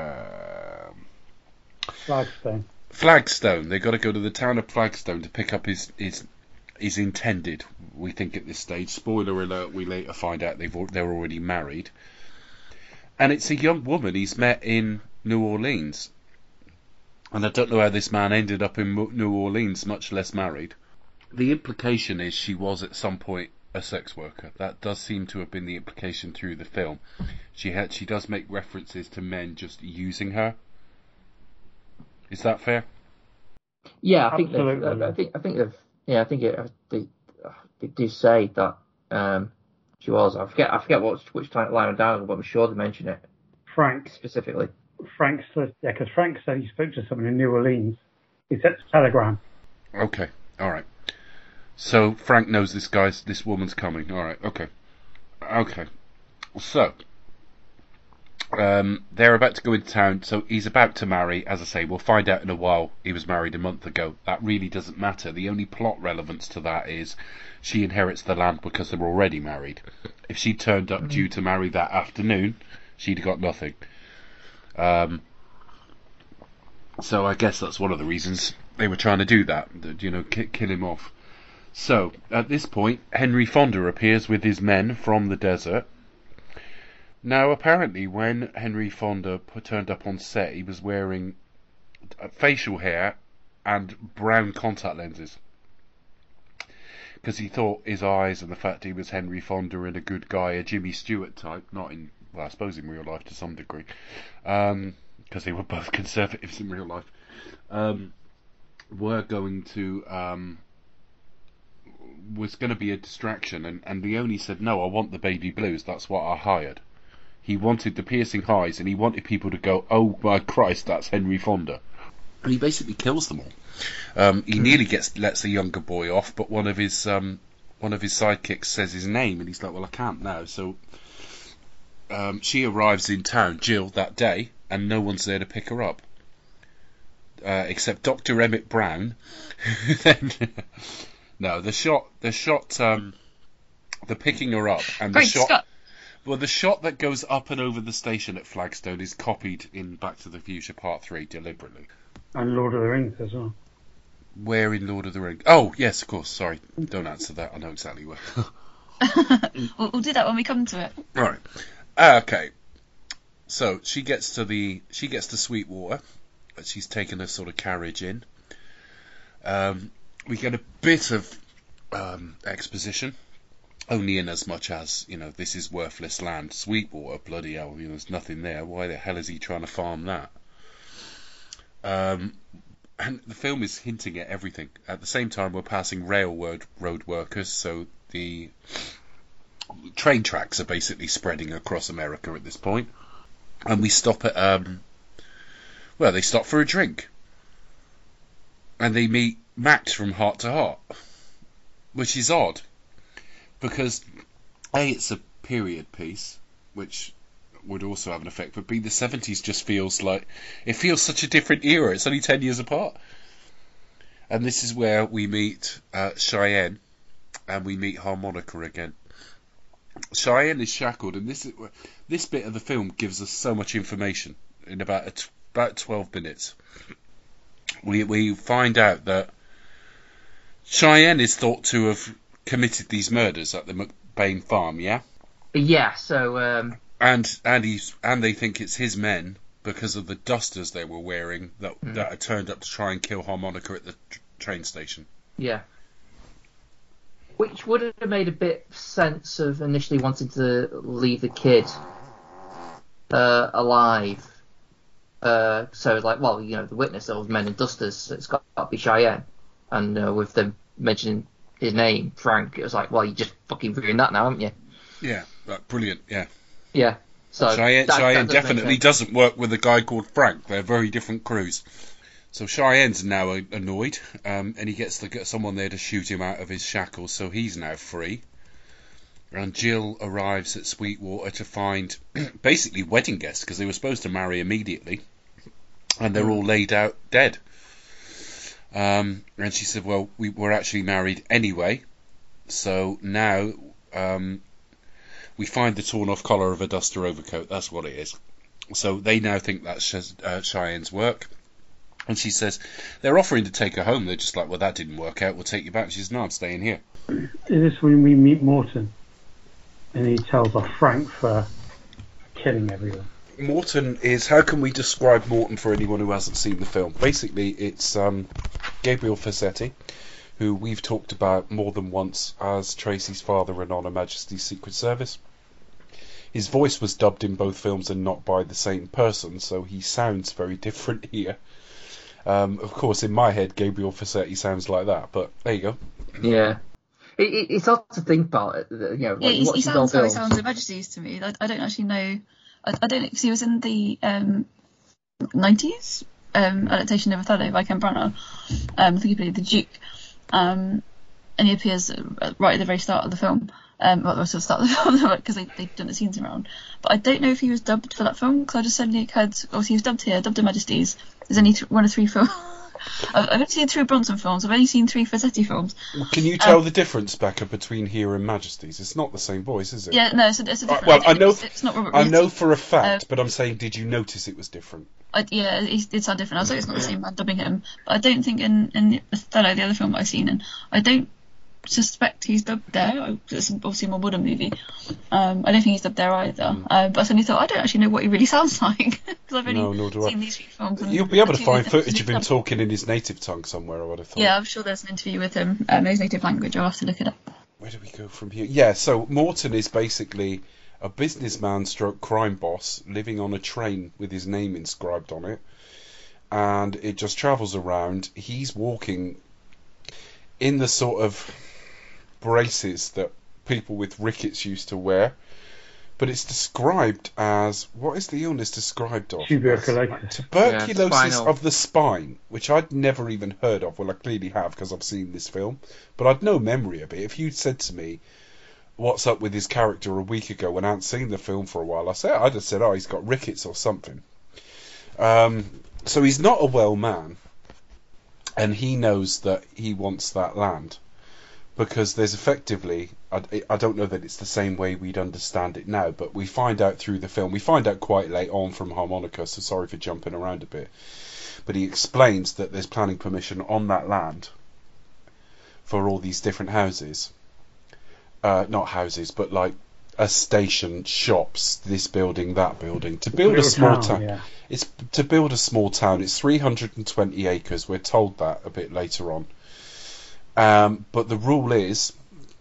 Flagstone. They've got to go to the town of Flagstone to pick up his intended, we think at this stage. Spoiler alert, we later find out they're already married. And it's a young woman he's met in New Orleans. And I don't know how this man ended up in New Orleans, much less married. The implication is she was at some point a sex worker. That does seem to have been the implication through the film. She does make references to men just using her. Is that fair? Yeah, I think they do say that she was. I forget which time line down, but I'm sure they mention it. Frank specifically. Frank said, because Frank said he spoke to someone in New Orleans. He sent a telegram. Okay, all right. So Frank knows this woman's coming. All right, okay. So they're about to go into town. So he's about to marry. As I say, we'll find out in a while. He was married a month ago. That really doesn't matter. The only plot relevance to that is she inherits the land because they're already married. If she turned up due to marry that afternoon, she'd have got nothing. So I guess that's one of the reasons they were trying to do that, kill him off. So, at this point, Henry Fonda appears with his men from the desert. Now, apparently, when Henry Fonda turned up on set, he was wearing facial hair and brown contact lenses. Because he thought his eyes and the fact he was Henry Fonda and a good guy, a Jimmy Stewart type, I suppose in real life to some degree, because they were both conservatives in real life, was going to be a distraction, and Leone said, no, I want the baby blues, that's what I hired. He wanted the piercing eyes, and he wanted people to go, oh my Christ, that's Henry Fonda. And he basically kills them all. He nearly lets the younger boy off, but one of his sidekicks says his name, and he's like, well, I can't now. So she arrives in town, Jill, that day, and no one's there to pick her up. Except Dr. Emmett Brown, who then... No, the picking her up, and Great Scott. Well, the shot that goes up and over the station at Flagstone is copied in Back to the Future Part 3 deliberately. And Lord of the Rings as well. Where in Lord of the Rings? Oh, yes, of course, sorry. Don't answer that, I know exactly where. We'll do that when we come to it. Alright. Okay. So, she gets to Sweetwater. She's taken a sort of carriage in. We get a bit of exposition, only in as much as, this is worthless land. Sweetwater, bloody hell, there's nothing there. Why the hell is he trying to farm that? And the film is hinting at everything. At the same time, we're passing road workers, so the train tracks are basically spreading across America at this point. And we stop at, they stop for a drink. And they meet Max from Heart to Heart, which is odd, because A, it's a period piece, which would also have an effect, but B, the 70s just feels such a different era. It's only 10 years apart. And this is where we meet Cheyenne, and we meet Harmonica again. Cheyenne is shackled, and this bit of the film gives us so much information in about 12 minutes. We find out that Cheyenne is thought to have committed these murders at the McBain farm, yeah? Yeah, so... And they think it's his men because of the dusters they were wearing that had turned up to try and kill Harmonica at the train station. Yeah. Which would have made a bit of sense of initially wanting to leave the kid alive. So, the witness of men in dusters, so it's got to be Cheyenne. And with them mentioning his name, Frank, it was like, well, you just fucking ruined that now, haven't you? Yeah, brilliant, yeah. Yeah. So Cheyenne definitely doesn't work with a guy called Frank. They're very different crews. So Cheyenne's now annoyed, and he gets to get someone there to shoot him out of his shackles, so he's now free. And Jill arrives at Sweetwater to find basically wedding guests, because they were supposed to marry immediately, and they're all laid out dead. And she said, well, we were actually married anyway, so now we find the torn off collar of a duster overcoat. That's what it is. So they now think that's Cheyenne's work. And she says, they're offering to take her home. They're just like, well, that didn't work out. We'll take you back. She says, no, I'm staying here. Is this when we meet Morton? And he tells off Frank for killing everyone. Morton is... How can we describe Morton for anyone who hasn't seen the film? Basically, it's Gabriel Fawcetti, who we've talked about more than once as Tracy's father in On Her Majesty's Secret Service. His voice was dubbed in both films and not by the same person, so he sounds very different here. Of course, in my head, Gabriel Fawcetti sounds like that, but there you go. Yeah. It's odd to think about it. He sounds how he sounds in Majesty's to me. I don't actually know. I don't, because he was in the 90s adaptation of Othello by Ken Branagh. I think he played the Duke. And he appears right at the very start of the film. The start of the film, because they've done the scenes around. But I don't know if he was dubbed for that film, because I just suddenly heard, obviously he was dubbed here, dubbed in Majesty's. There's only one of three films. I've only seen 3 Bronson films. I've only seen 3 Fazzetti films. Can you tell the difference, Becca, between here and Majesties? It's not the same voice, is it? Yeah, no, it's a different. Well, I know. It's not Robert I Retty. know for a fact, but I'm saying, did you notice it was different? Yeah, it did sound different. I was like, it's not the same man dubbing him. But I don't think in Othello, the other film I've seen, and I don't suspect he's dubbed there. It's obviously a more modern movie. I don't think he's dubbed there either. But I suddenly thought, I don't actually know what he really sounds like, because I've only seen these 3 films. And you'll be able to find footage of him talking in his native tongue somewhere, I would have thought. Yeah, I'm sure there's an interview with him in his native language. I'll have to look it up. Where do we go from here? Yeah, so Morton is basically a businessman stroke crime boss living on a train with his name inscribed on it. And it just travels around. He's walking in the sort of braces that people with rickets used to wear. But it's described as... What is the illness described of? Tuberculosis. Tuberculosis of the spine, which I'd never even heard of. Well, I clearly have because I've seen this film. But I'd no memory of it. If you'd said to me, what's up with his character a week ago when I hadn't seen the film for a while, I'd have said, oh, he's got rickets or something. So he's not a well man. And he knows that he wants that land. Because there's effectively, I don't know that it's the same way we'd understand it now, but we find out through the film, we find out quite late on from Harmonica, so sorry for jumping around a bit, but he explains that there's planning permission on that land for all these different houses. Not houses, but like a station, shops, this building, that building, to build a small town. Yeah. It's to build a small town. It's 320 acres. We're told that a bit later on. But the rule is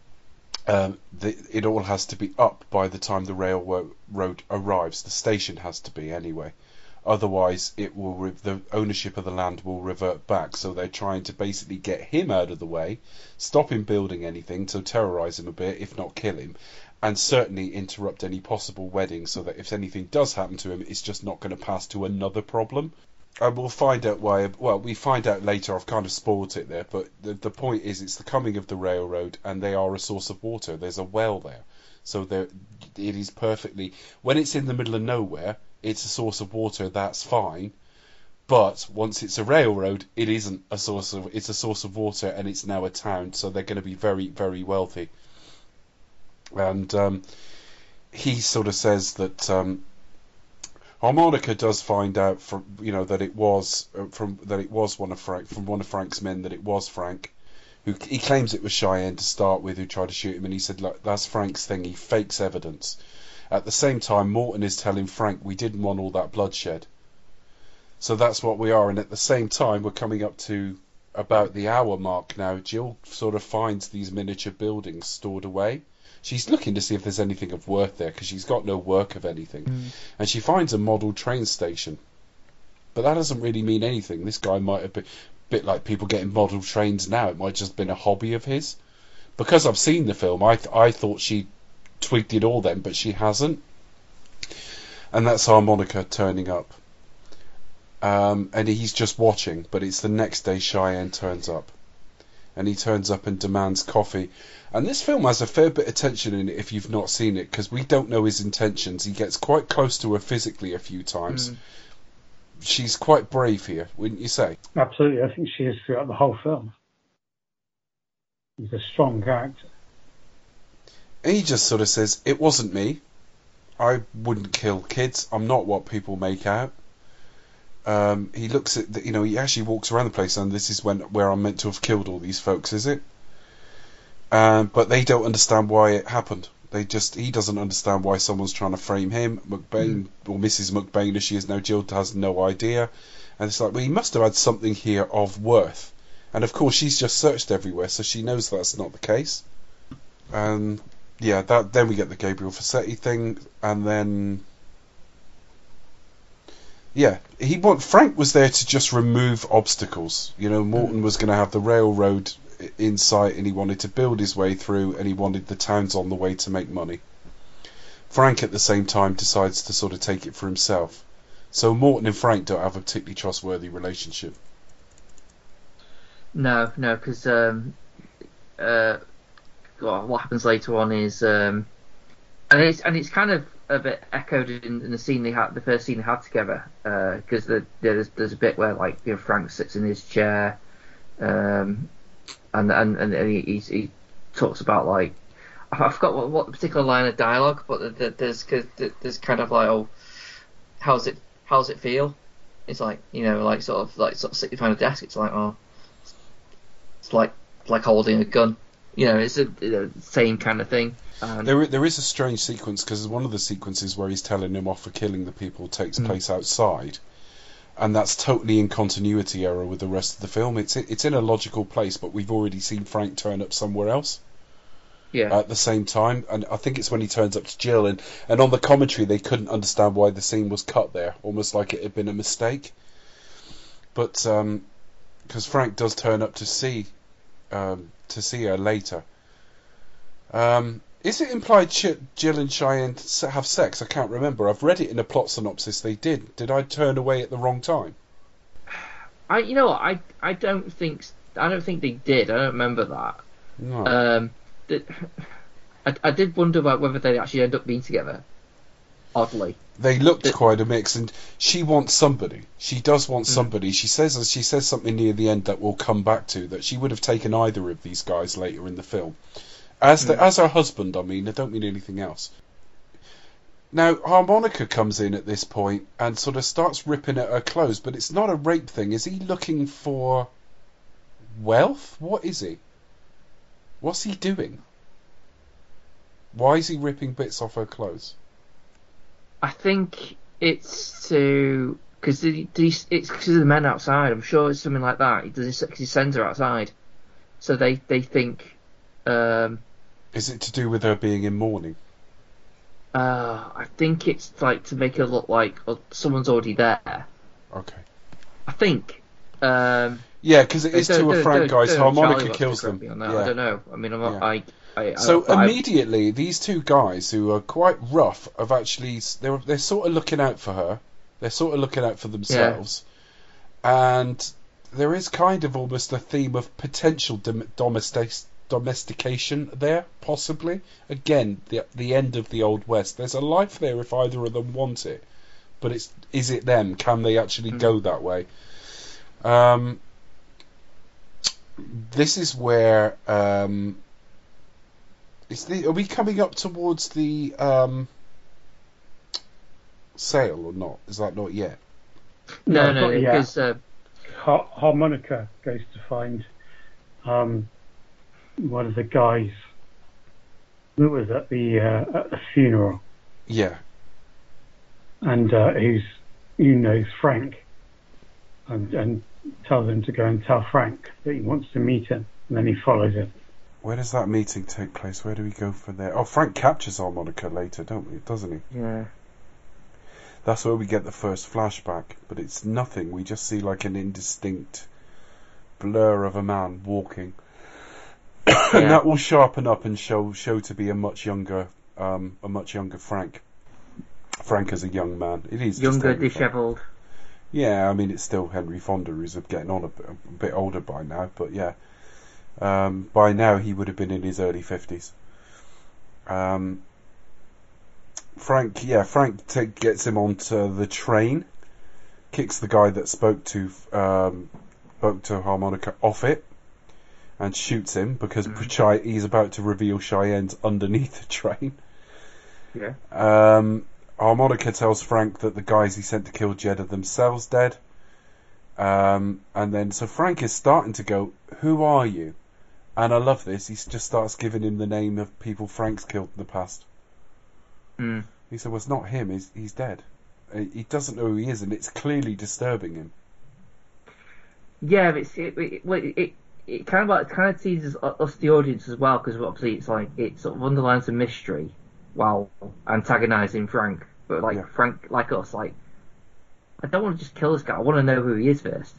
it all has to be up by the time the railroad arrives. The station has to be anyway. Otherwise, the ownership of the land will revert back. So they're trying to basically get him out of the way, stop him building anything, so terrorise him a bit, if not kill him, and certainly interrupt any possible wedding so that if anything does happen to him, it's just not going to pass to another problem. And we'll find out why. Well, we find out later. I've kind of spoiled it there, but the point is, it's the coming of the railroad, and they are a source of water. There's a well there, so it is perfectly. When it's in the middle of nowhere, it's a source of water. That's fine, but once it's a railroad, it isn't a source of. It's a source of water, and it's now a town. So they're going to be very, very wealthy. And he sort of says that. Harmonica does find out from that it was one of Frank's men, that it was Frank, who he claims it was Cheyenne to start with, who tried to shoot him, and he said, look, that's Frank's thing, he fakes evidence. At the same time, Morton is telling Frank we didn't want all that bloodshed. So that's what we are, and at the same time we're coming up to about the hour mark now. Jill sort of finds these miniature buildings stored away. She's looking to see if there's anything of worth there, because she's got no work of anything. And she finds a model train station. But that doesn't really mean anything. This guy might have been a bit like people getting model trains now. It might just have been a hobby of his. Because I've seen the film, I thought she twigged it all then, but she hasn't. And that's Harmonica turning up. And he's just watching, but it's the next day Cheyenne turns up. And he turns up and demands coffee. And this film has a fair bit of tension in it if you've not seen it, because we don't know his intentions. He gets quite close to her physically a few times. She's quite brave here, wouldn't you say? Absolutely. I think she is throughout the whole film. He's a strong character. And he just sort of says, it wasn't me. I wouldn't kill kids. I'm not what people make out. He looks at, he actually walks around the place, and this is where I'm meant to have killed all these folks, is it? But they don't understand why it happened. He doesn't understand why someone's trying to frame him. McBain, or Mrs. McBain as she is now, Jill has no idea. And it's like, well, he must have had something here of worth. And of course, she's just searched everywhere, so she knows that's not the case. And yeah, then we get the Gabriel Fazzetti thing, and then yeah, Frank was there to just remove obstacles. Morton was going to have the railroad in sight, and he wanted to build his way through, and he wanted the towns on the way to make money. Frank at the same time decides to sort of take it for himself. So Morton and Frank don't have a particularly trustworthy relationship. No, because what happens later on is, and it's kind of a bit echoed in the scene the first scene they had together, because there's a bit where like Frank sits in his chair, and he talks about like I forgot what particular line of dialogue, but there's kind of like, oh, how's it feel? It's like, like sort of sit behind a desk. It's like, oh, it's like holding a gun. It's the same kind of thing. There is a strange sequence, because one of the sequences where he's telling him off for killing the people takes place outside, and that's totally in continuity error with the rest of the film. It's in a logical place, but we've already seen Frank turn up somewhere else. Yeah. At the same time, and I think it's when he turns up to Jill, and on the commentary they couldn't understand why the scene was cut there, almost like it had been a mistake. But because Frank does turn up to see her later. Is it implied Jill and Cheyenne have sex? I can't remember. I've read it in a plot synopsis. They did. Did I turn away at the wrong time? I don't think they did. I don't remember that. No. I did wonder about whether they'd actually end up being together. Oddly, they looked quite a mix, and she wants somebody. She does want somebody. She says something near the end that we'll come back to, that she would have taken either of these guys later in the film as her husband. I mean, I don't mean anything else. Now, Harmonica comes in at this point and sort of starts ripping at her clothes, but it's not a rape thing. Is he looking for wealth? What is he? What's he doing? Why is he ripping bits off her clothes? I think it's because it's because of the men outside. I'm sure it's something like that. He does it because he sends her outside, so they think. Is it to do with her being in mourning? I think it's like to make her look like someone's already there. Okay. I think. Yeah, because it is to a Frank, guys. Harmonica kills them. Yeah. I don't know. I mean, I'm not. So immediately, these two guys who are quite rough have actually they're sort of looking out for her. They're sort of looking out for themselves, and there is kind of almost a theme of potential domestication there, possibly. Again, the end of the Old West. There's a life there if either of them want it, but is it them? Can they actually go that way? This is where. Are we coming up towards the sale or not? Is that not yet? No, because Harmonica goes to find one of the guys who was at the funeral. Yeah. And who's Frank, and tells him to go and tell Frank that he wants to meet him, and then he follows him. Where does that meeting take place? Where do we go from there? Oh, Frank captures Harmonica later, doesn't he? Yeah. That's where we get the first flashback, but it's nothing. We just see like an indistinct blur of a man walking. And that will sharpen up and show to be a much younger Frank. Frank as a young man. It is younger, dishevelled. Yeah, I mean it's still Henry Fonda, who's getting on a bit older by now, but yeah. By now he would have been in his early 50s. Frank gets him onto the train, kicks the guy that spoke to Harmonica off it, and shoots him because he's about to reveal Cheyenne's underneath the train. Yeah. Harmonica tells Frank that the guys he sent to kill Jed are themselves dead. And then so Frank is starting to go, "Who are you?" And I love this. He just starts giving him the name of people Frank's killed in the past. He said, "Well, it's not him. He's dead." He doesn't know who he is, and it's clearly disturbing him. Yeah, but it kind of teases us, the audience, as well, because obviously it sort of underlines the mystery while antagonising Frank. But Frank, like us, I don't want to just kill this guy. I want to know who he is first.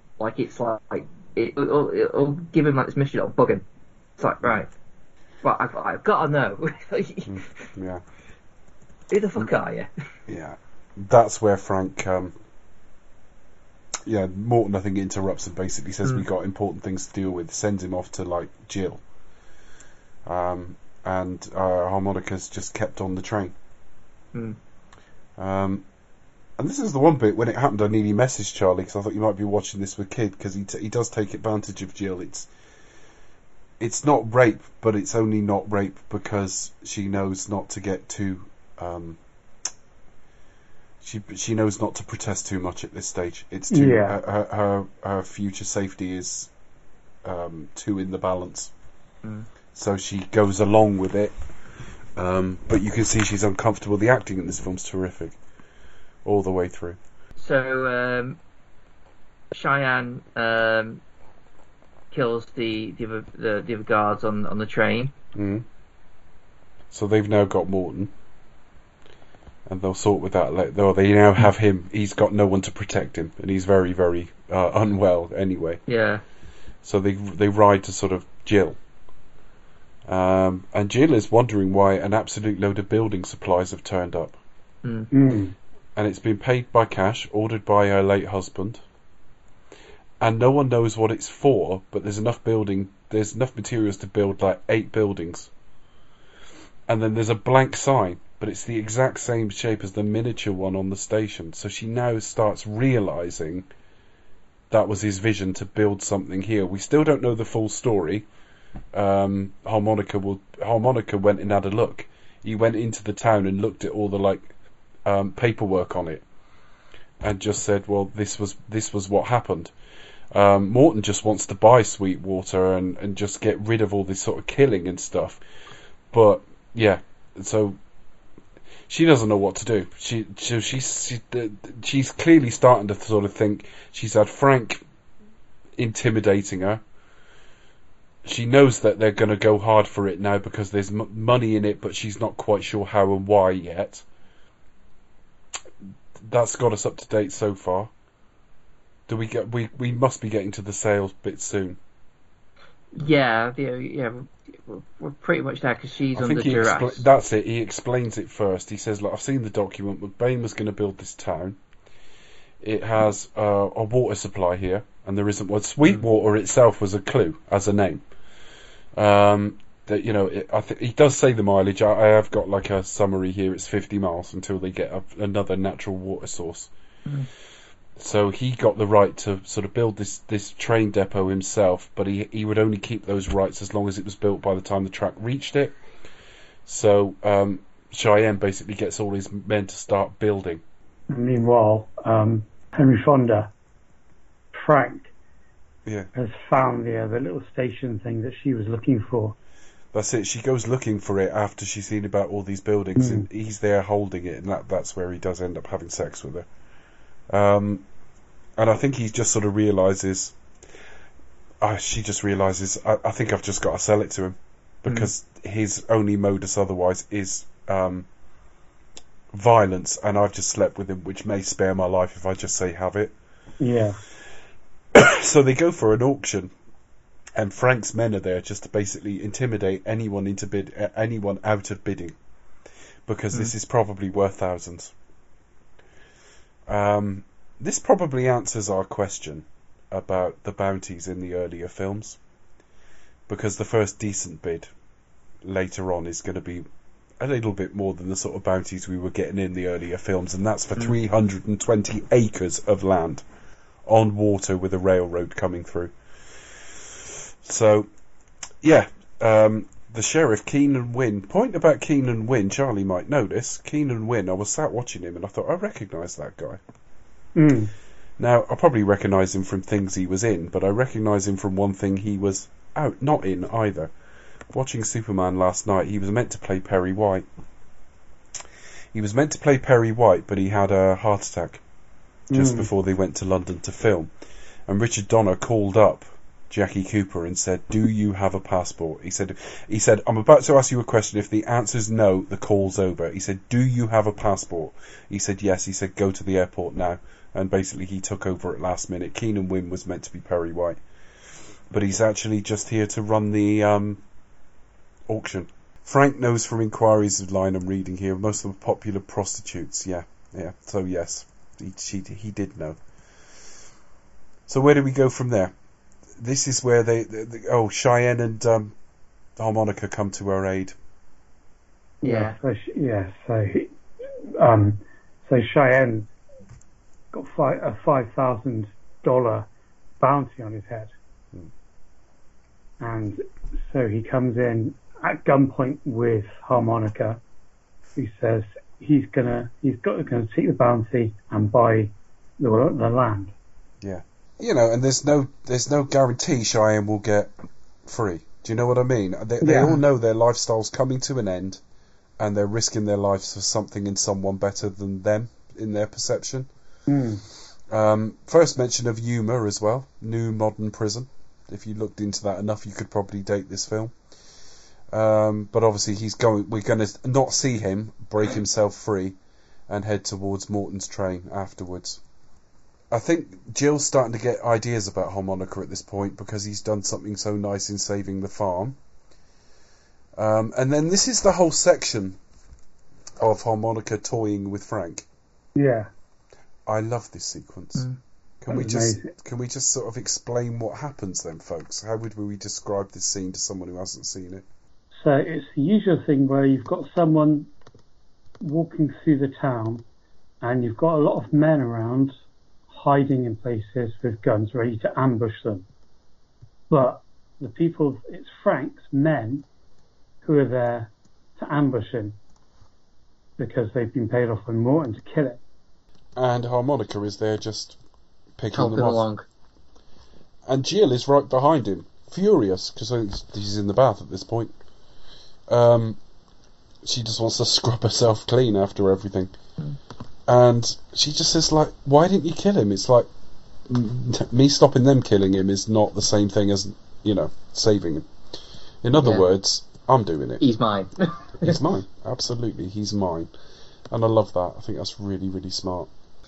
It'll give him this mystery. It'll bug him. It's like, right, well, I've got to know. Yeah. Who the fuck are you? Yeah, that's where Frank. Morton, I think, interrupts and basically says we got important things to deal with. Sends him off to Jill. And Harmonica's just kept on the train. And this is the one bit when it happened I nearly messaged Charlie because I thought you might be watching this with kid because he does take advantage of Jill. It's not rape, but it's only not rape because she knows not to get too she knows not to protest too much at this stage. It's too her future safety is too in the balance, so she goes along with it. But you can see she's uncomfortable. The acting in this film's terrific all the way through. So Cheyenne kills the other guards on the train. So they've now got Morton, and they'll sort with that later. They now have him. He's got no one to protect him, and he's very, very unwell anyway. Yeah. So they ride to sort of Jill. And Jill is wondering why an absolute load of building supplies have turned up. And it's been paid by cash, ordered by her late husband. And no one knows what it's for, but there's enough materials to build like 8 buildings. And then there's a blank sign, but it's the exact same shape as the miniature one on the station. So she now starts realising that was his vision to build something here. We still don't know the full story. Harmonica went and had a look. He went into the town and looked at all the paperwork on it, and just said, "Well, this was what happened." Morton just wants to buy Sweetwater and just get rid of all this sort of killing and stuff. But yeah, so she doesn't know what to do. She's clearly starting to sort of think she's had Frank intimidating her. She knows that they're going to go hard for it now because there's money in it, but she's not quite sure how and why yet. That's got us up to date so far. We must be getting to the sales bit soon. Yeah, we're pretty much there because she's under duress. That's it. He explains it first. He says, "Look, I've seen the document. McBain was going to build this town. It has a water supply here, and there isn't one. Sweetwater itself was a clue as a name. I think he does say the mileage. I have got like a summary here. It's 50 miles until they get another natural water source. So he got the right to sort of build this train depot himself, but he would only keep those rights as long as it was built by the time the track reached it. So Cheyenne basically gets all his men to start building. Meanwhile, Henry Fonda, Frank, has found the little station thing that she was looking for. That's it. She goes looking for it after she's seen about all these buildings, and he's there holding it, and that's where he does end up having sex with her. And I think he just sort of realises. She just realises. I think I've just got to sell it to him because his only modus otherwise is violence, and I've just slept with him, which may spare my life if I just say have it. Yeah. So they go for an auction, and Frank's men are there just to basically intimidate anyone out of bidding, because this is probably worth thousands. This probably answers our question about the bounties in the earlier films, because the first decent bid later on is going to be a little bit more than the sort of bounties we were getting in the earlier films, and that's for 320 acres of land on water with a railroad coming through. So, yeah, the sheriff, Keenan Wynn. Point about Keenan Wynn, Charlie might know this. Keenan Wynn, I was sat watching him and I thought, I recognise that guy. Now, I probably recognise him from things he was in, but I recognise him from one thing he was not in either. Watching Superman last night, he was meant to play Perry White. But he had a heart attack just before they went to London to film. And Richard Donner called up Jackie Cooper and said, "Do you have a passport?" He said, "I'm about to ask you a question. If the answer's no, the call's over." He said, "Do you have a passport?" He said, "Yes." He said, "Go to the airport now." And basically he took over at last minute. Keenan Wynn was meant to be Perry White, but he's actually just here to run the auction. Frank knows from inquiries of line I'm reading here, most of them popular prostitutes. Yeah. So yes, he did know. So where do we go from there? This is where Cheyenne and Harmonica come to her aid. Yeah. So So Cheyenne got a $5,000 bounty on his head, and so he comes in at gunpoint with Harmonica, who says he's gonna take the bounty and buy the land. Yeah, and there's no guarantee Cheyenne will get free. Do you know what I mean? They all know their lifestyle's coming to an end, and they're risking their lives for something and someone better than them in their perception. First mention of Yuma as well, new modern prison. If you looked into that enough, you could probably date this film. But obviously we're going to not see him break himself free and head towards Morton's train afterwards. I think Jill's starting to get ideas about Harmonica at this point because he's done something so nice in saving the farm. And then this is the whole section of Harmonica toying with Frank. Yeah. I love this sequence. Can we just sort of explain what happens then, folks? How would we describe this scene to someone who hasn't seen it? So it's the usual thing where you've got someone walking through the town and you've got a lot of men around hiding in places with guns ready to ambush them. But it's Frank's men who are there to ambush him because they've been paid off by Morton to kill him. And Harmonica is there just picking them off. Along. And Jill is right behind him, furious, because he's in the bath at this point. She just wants to scrub herself clean after everything. And she just says, like, why didn't you kill him? It's like, me stopping them killing him is not the same thing as, saving him. In other words, I'm doing it. He's mine. He's mine. Absolutely, he's mine. And I love that. I think that's really, really smart.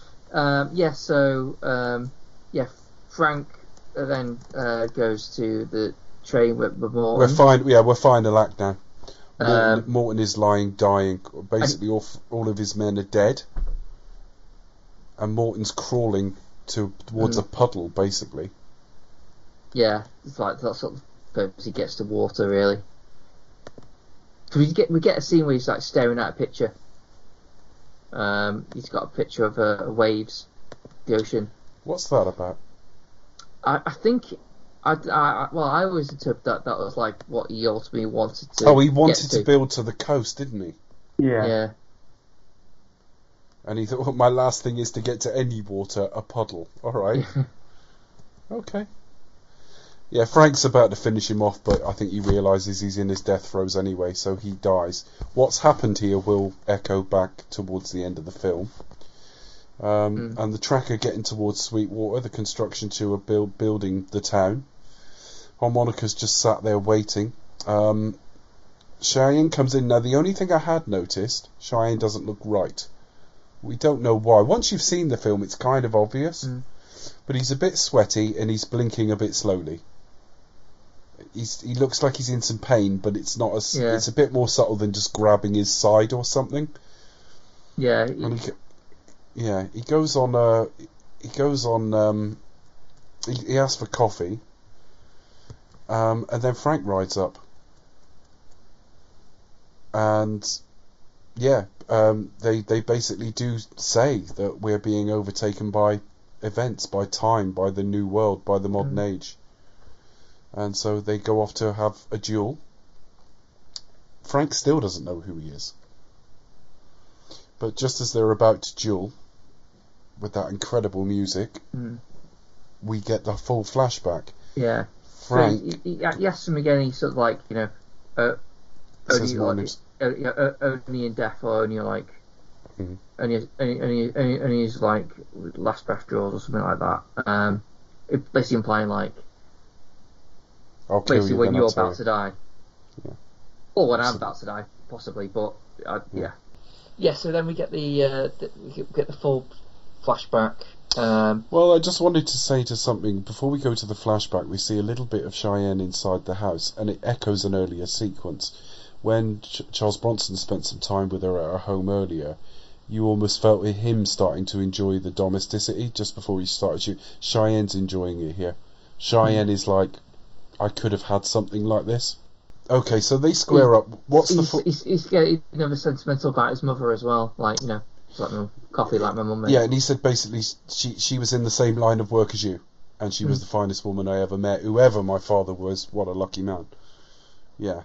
Frank then goes to the train with Morton. We're final act now. Morton is lying, dying. Basically, all of his men are dead. And Morton's crawling towards a puddle, basically. Yeah, it's like that sort of purpose he gets to water, really. So we get a scene where he's like staring at a picture. He's got a picture of waves, the ocean. What's that about? I think I always interpret that was like what he ultimately wanted to. Oh, he wanted to build to the coast, didn't he? Yeah. And he thought, my last thing is to get to any water, a puddle. All right. Okay. Yeah, Frank's about to finish him off, but I think he realises he's in his death throes anyway, so he dies. What's happened here will echo back towards the end of the film. And the tracker getting towards Sweetwater, the construction to a building the town. Harmonica's just sat there waiting. Cheyenne comes in. Now, the only thing I had noticed, Cheyenne doesn't look right. We don't know why. Once you've seen the film, it's kind of obvious. But he's a bit sweaty and he's blinking a bit slowly. He looks like he's in some pain, but it's not as. Yeah. It's a bit more subtle than just grabbing his side or something. Yeah. He goes on. He asks for coffee. And then Frank rides up. And they basically do say that we're being overtaken by events, by time, by the new world, by the modern age. And so they go off to have a duel. Frank still doesn't know who he is. But just as they're about to duel, with that incredible music, we get the full flashback. Yeah. Frank. So he asks him again, he's sort of like, only in death, or only like, only his like last breath draws or something like that. Basically implying like, basically when you're about to die, or when I'm about to die, possibly. But yeah. So then we get the full flashback. Well, I just wanted to say something before we go to the flashback. We see a little bit of Cheyenne inside the house, and it echoes an earlier sequence. When Charles Bronson spent some time with her at her home earlier, you almost felt him starting to enjoy the domesticity just before he started. Cheyenne's enjoying it here. Cheyenne is like, I could have had something like this. Okay, so they square up. He's getting sentimental about his mother as well, like, coffee like my mum made. Yeah, and he said basically she was in the same line of work as you, and she was the finest woman I ever met. Whoever my father was, what a lucky man. Yeah.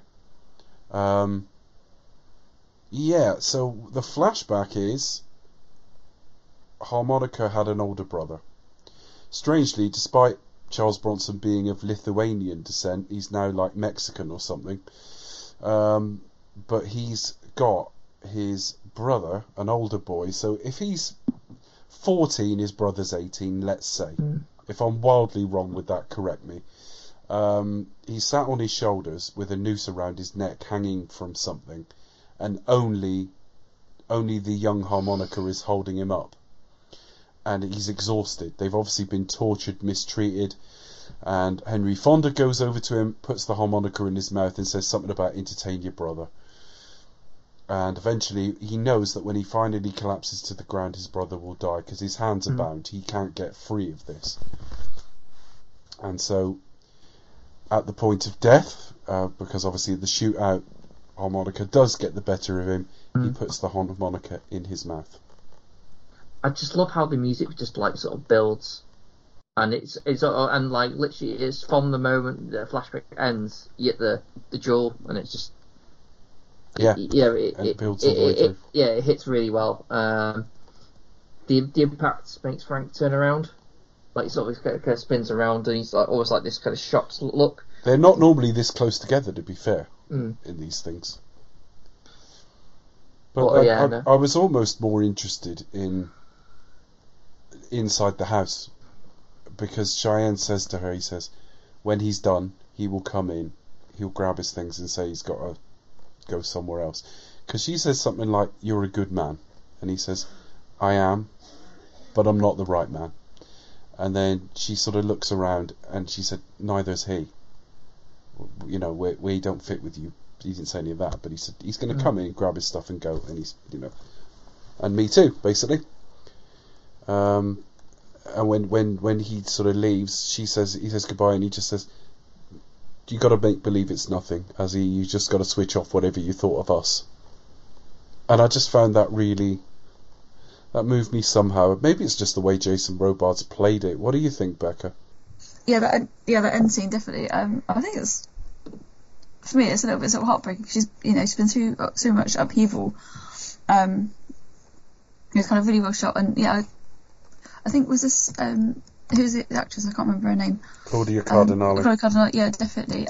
Yeah, so the flashback is Harmonica had an older brother. Strangely, despite Charles Bronson being of Lithuanian descent, he's now like Mexican or something. But he's got his brother, an older boy, so if he's 14, his brother's 18, let's say. If I'm wildly wrong with that, correct me. He's sat on his shoulders with a noose around his neck hanging from something, and only the young Harmonica is holding him up. And he's exhausted. They've obviously been tortured, mistreated, and Henry Fonda goes over to him, puts the harmonica in his mouth and says something about entertain your brother. And eventually he knows that when he finally collapses to the ground, his brother will die because his hands are bound. He can't get free of this. And so at the point of death, because obviously the shootout, harmonica does get the better of him, he puts the harmonica in his mouth. I just love how the music just like sort of builds, and it's and like literally it's from the moment the flashback ends, you get the duel, and it's just it builds all the way through. It hits really well. The impact makes Frank turn around, like sort of kind of spins around, and he's like almost like this kind of shocked look. They're not normally this close together, to be fair, in these things. But I was almost more interested in inside the house, because Cheyenne says to her, he says, when he's done, he will come in, he'll grab his things and say he's got to go somewhere else. Because she says something like, you're a good man. And he says, I am, but I'm not the right man. And then she sort of looks around and she said, neither's he. You know, we don't fit with you. He didn't say any of that, but he said he's going to come in, grab his stuff and go. And he's, you know, and me too, basically. And when he sort of leaves, he says goodbye, and he just says, you got to make believe it's nothing, you just got to switch off whatever you thought of us. And I just found that that moved me somehow. Maybe it's just the way Jason Robards played it. What do you think, Becca? Yeah, that end scene definitely. I think it's, for me, it's a little bit sort of heartbreaking. She's been through so much upheaval. It's kind of really well shot, and I think was this who's the actress? I can't remember her name. Claudia Cardinale. Claudia Cardinale, yeah, definitely.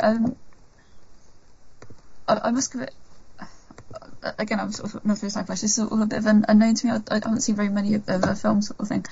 I must give it. Again, I'm sort of not for sci-fi. It's sort of a bit of an unknown to me. I haven't seen very many of her films, sort of thing.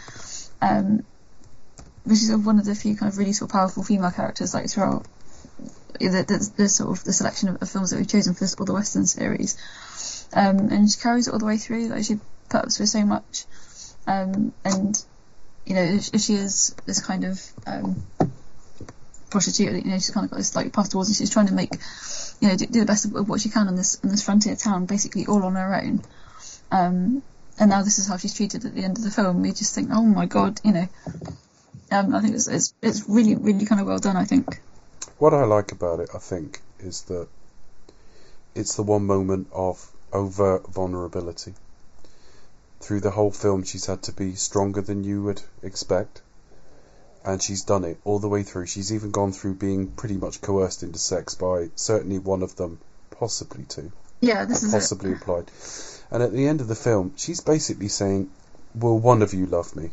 But she's sort of one of the few kind of really sort of powerful female characters, like throughout the sort of the selection of films that we've chosen for all the Western series. And she carries it all the way through. Like, she puts with so much. And if she is this kind of prostitute, she's kind of got this like path towards, and she's trying to make, do the best of what she can in this frontier town, basically all on her own. And now this is how she's treated at the end of the film. We just think, oh my god, I think it's really, really kind of well done, I think. What I like about it, I think, is that it's the one moment of overt vulnerability. Through the whole film, she's had to be stronger than you would expect, and she's done it all the way through. She's even gone through being pretty much coerced into sex by certainly one of them, possibly two. Yeah, this is possibly implied. And at the end of the film, she's basically saying, will one of you love me?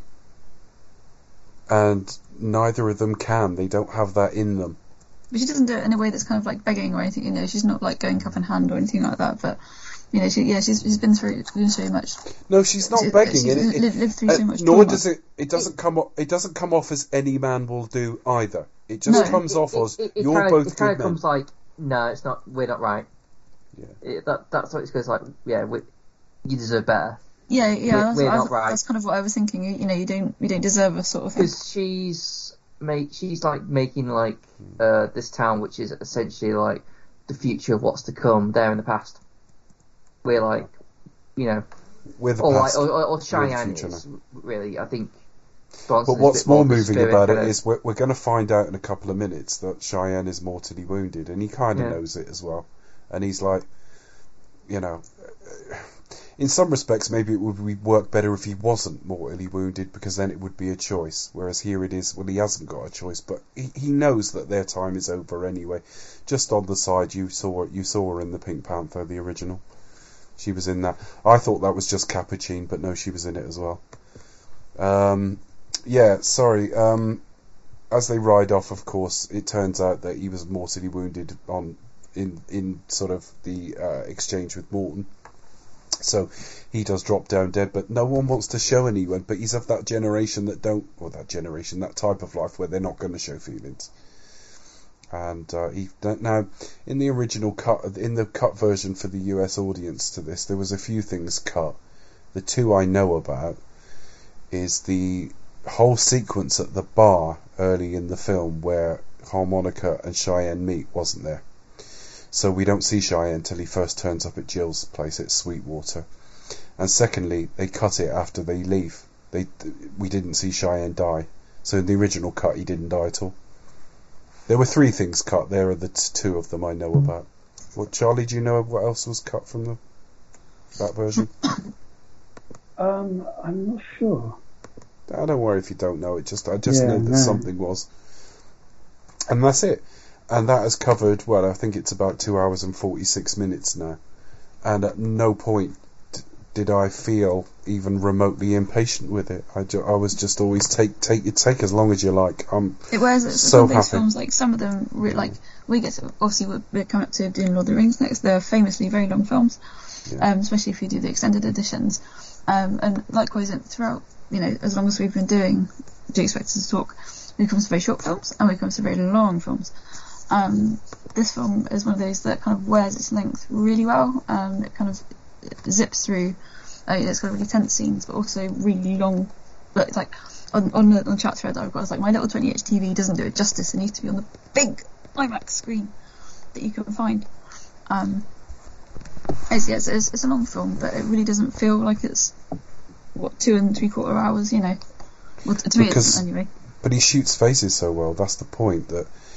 And neither of them can. They don't have that in them. But she doesn't do it in a way that's kind of like begging or anything, she's not like going cup in hand or anything like that, but she's been through so much. No, she's not begging. She's lived through so much. Nor trauma. does it doesn't come off as any man will do either. It just comes off as you're both good men. It kind of comes like, no, it's not. We're not right. Yeah. That's what it goes like. Yeah, you deserve better. Yeah. We're not right. That's kind of what I was thinking. You don't deserve a sort of thing. Because she's like making like this town, which is essentially like the future of what's to come there in the past. We're like, with the past, or Cheyenne is really, I think. But what's more moving about it is we're going to find out in a couple of minutes that Cheyenne is mortally wounded, and he kind of knows it as well. And he's like, in some respects, maybe it would work better if he wasn't mortally wounded, because then it would be a choice. Whereas here it is, well, he hasn't got a choice, but he knows that their time is over anyway. Just on the side, you saw her in the Pink Panther, the original. She was in that. I thought that was just Capucine, but no, she was in it as well. As they ride off, of course, it turns out that he was mortally wounded in sort of the exchange with Morton. So he does drop down dead, but no one wants to show anyone. But he's of that generation that type of life where they're not going to show feelings. And now, in the original cut, in the cut version for the US audience to this, there was a few things cut. The two I know about is the whole sequence at the bar early in the film where Harmonica and Cheyenne meet wasn't there. So we don't see Cheyenne till he first turns up at Jill's place at Sweetwater. And secondly, they cut it after they leave. We didn't see Cheyenne die. So in the original cut, he didn't die at all. There were 3 things cut. There are the 2 of them I know about. Well, Charlie, do you know what else was cut from that version? I'm not sure. Don't worry if you don't know. I just know that something was. And that's it. And that has covered, well, I think it's about 2 hours and 46 minutes now. And at no point did I feel even remotely impatient with it. I was just always take as long as you like. It was so some of these happy. films, like some of them, like we get to, obviously we're coming up to doing Lord of the Rings next. They're famously very long films, especially if you do the extended editions. And likewise throughout, as long as we've been doing Do You Expect Us to Talk, we come to very short films and we come to very long films. This film is one of those that kind of wears its length really well. It kind of zips through. It's got really tense scenes, but also really long. But like on the chat thread that I've got, it's like my little 20-inch TV doesn't do it justice. It needs to be on the big IMAX screen that you can find. It's a long film, but it really doesn't feel like it's 2 3/4 hours. Well, to me, it doesn't anyway. But he shoots faces so well. That's the point.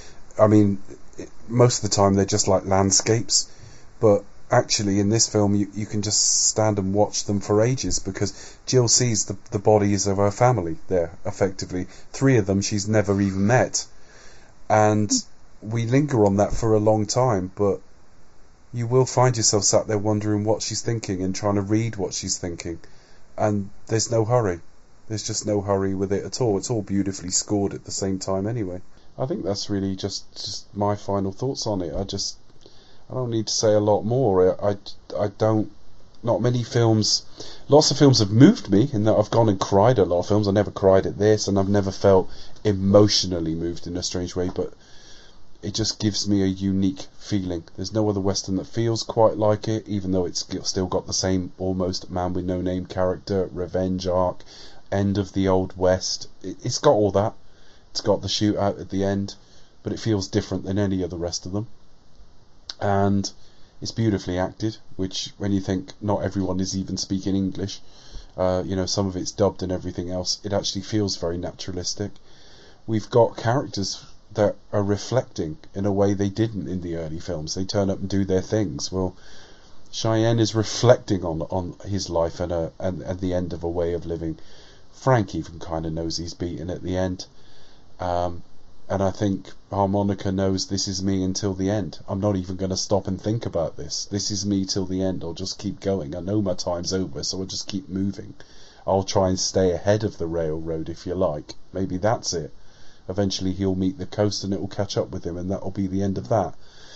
Most of the time they're just like landscapes, but actually in this film you can just stand and watch them for ages, because Jill sees the bodies of her family there, effectively. 3 of them she's never even met, and we linger on that for a long time, but you will find yourself sat there wondering what she's thinking and trying to read what she's thinking, and there's no hurry. There's just no hurry with it at all. It's all beautifully scored at the same time anyway. I think that's really just my final thoughts on it. I don't need to say a lot more. Not many films, lots of films have moved me in that I've gone and cried at a lot of films. I never cried at this, and I've never felt emotionally moved in a strange way, but it just gives me a unique feeling. There's no other Western that feels quite like it, even though it's still got the same almost man with no name character, revenge arc, end of the Old West. It's got all that. It's got the shootout at the end, but it feels different than any of the rest of them. And it's beautifully acted, which, when you think not everyone is even speaking English, some of it's dubbed and everything else, it actually feels very naturalistic. We've got characters that are reflecting in a way they didn't in the early films. They turn up and do their things. Well, Cheyenne is reflecting on his life and the end of a way of living. Frank even kind of knows he's beaten at the end. And I think Harmonica knows this is me until the end. I'm not even going to stop and think about this. This is me till the end. I'll just keep going. I know my time's over, so I'll just keep moving. I'll try and stay ahead of the railroad, if you like. Maybe that's it. Eventually he'll meet the coast and it will catch up with him, and that'll be the end of that.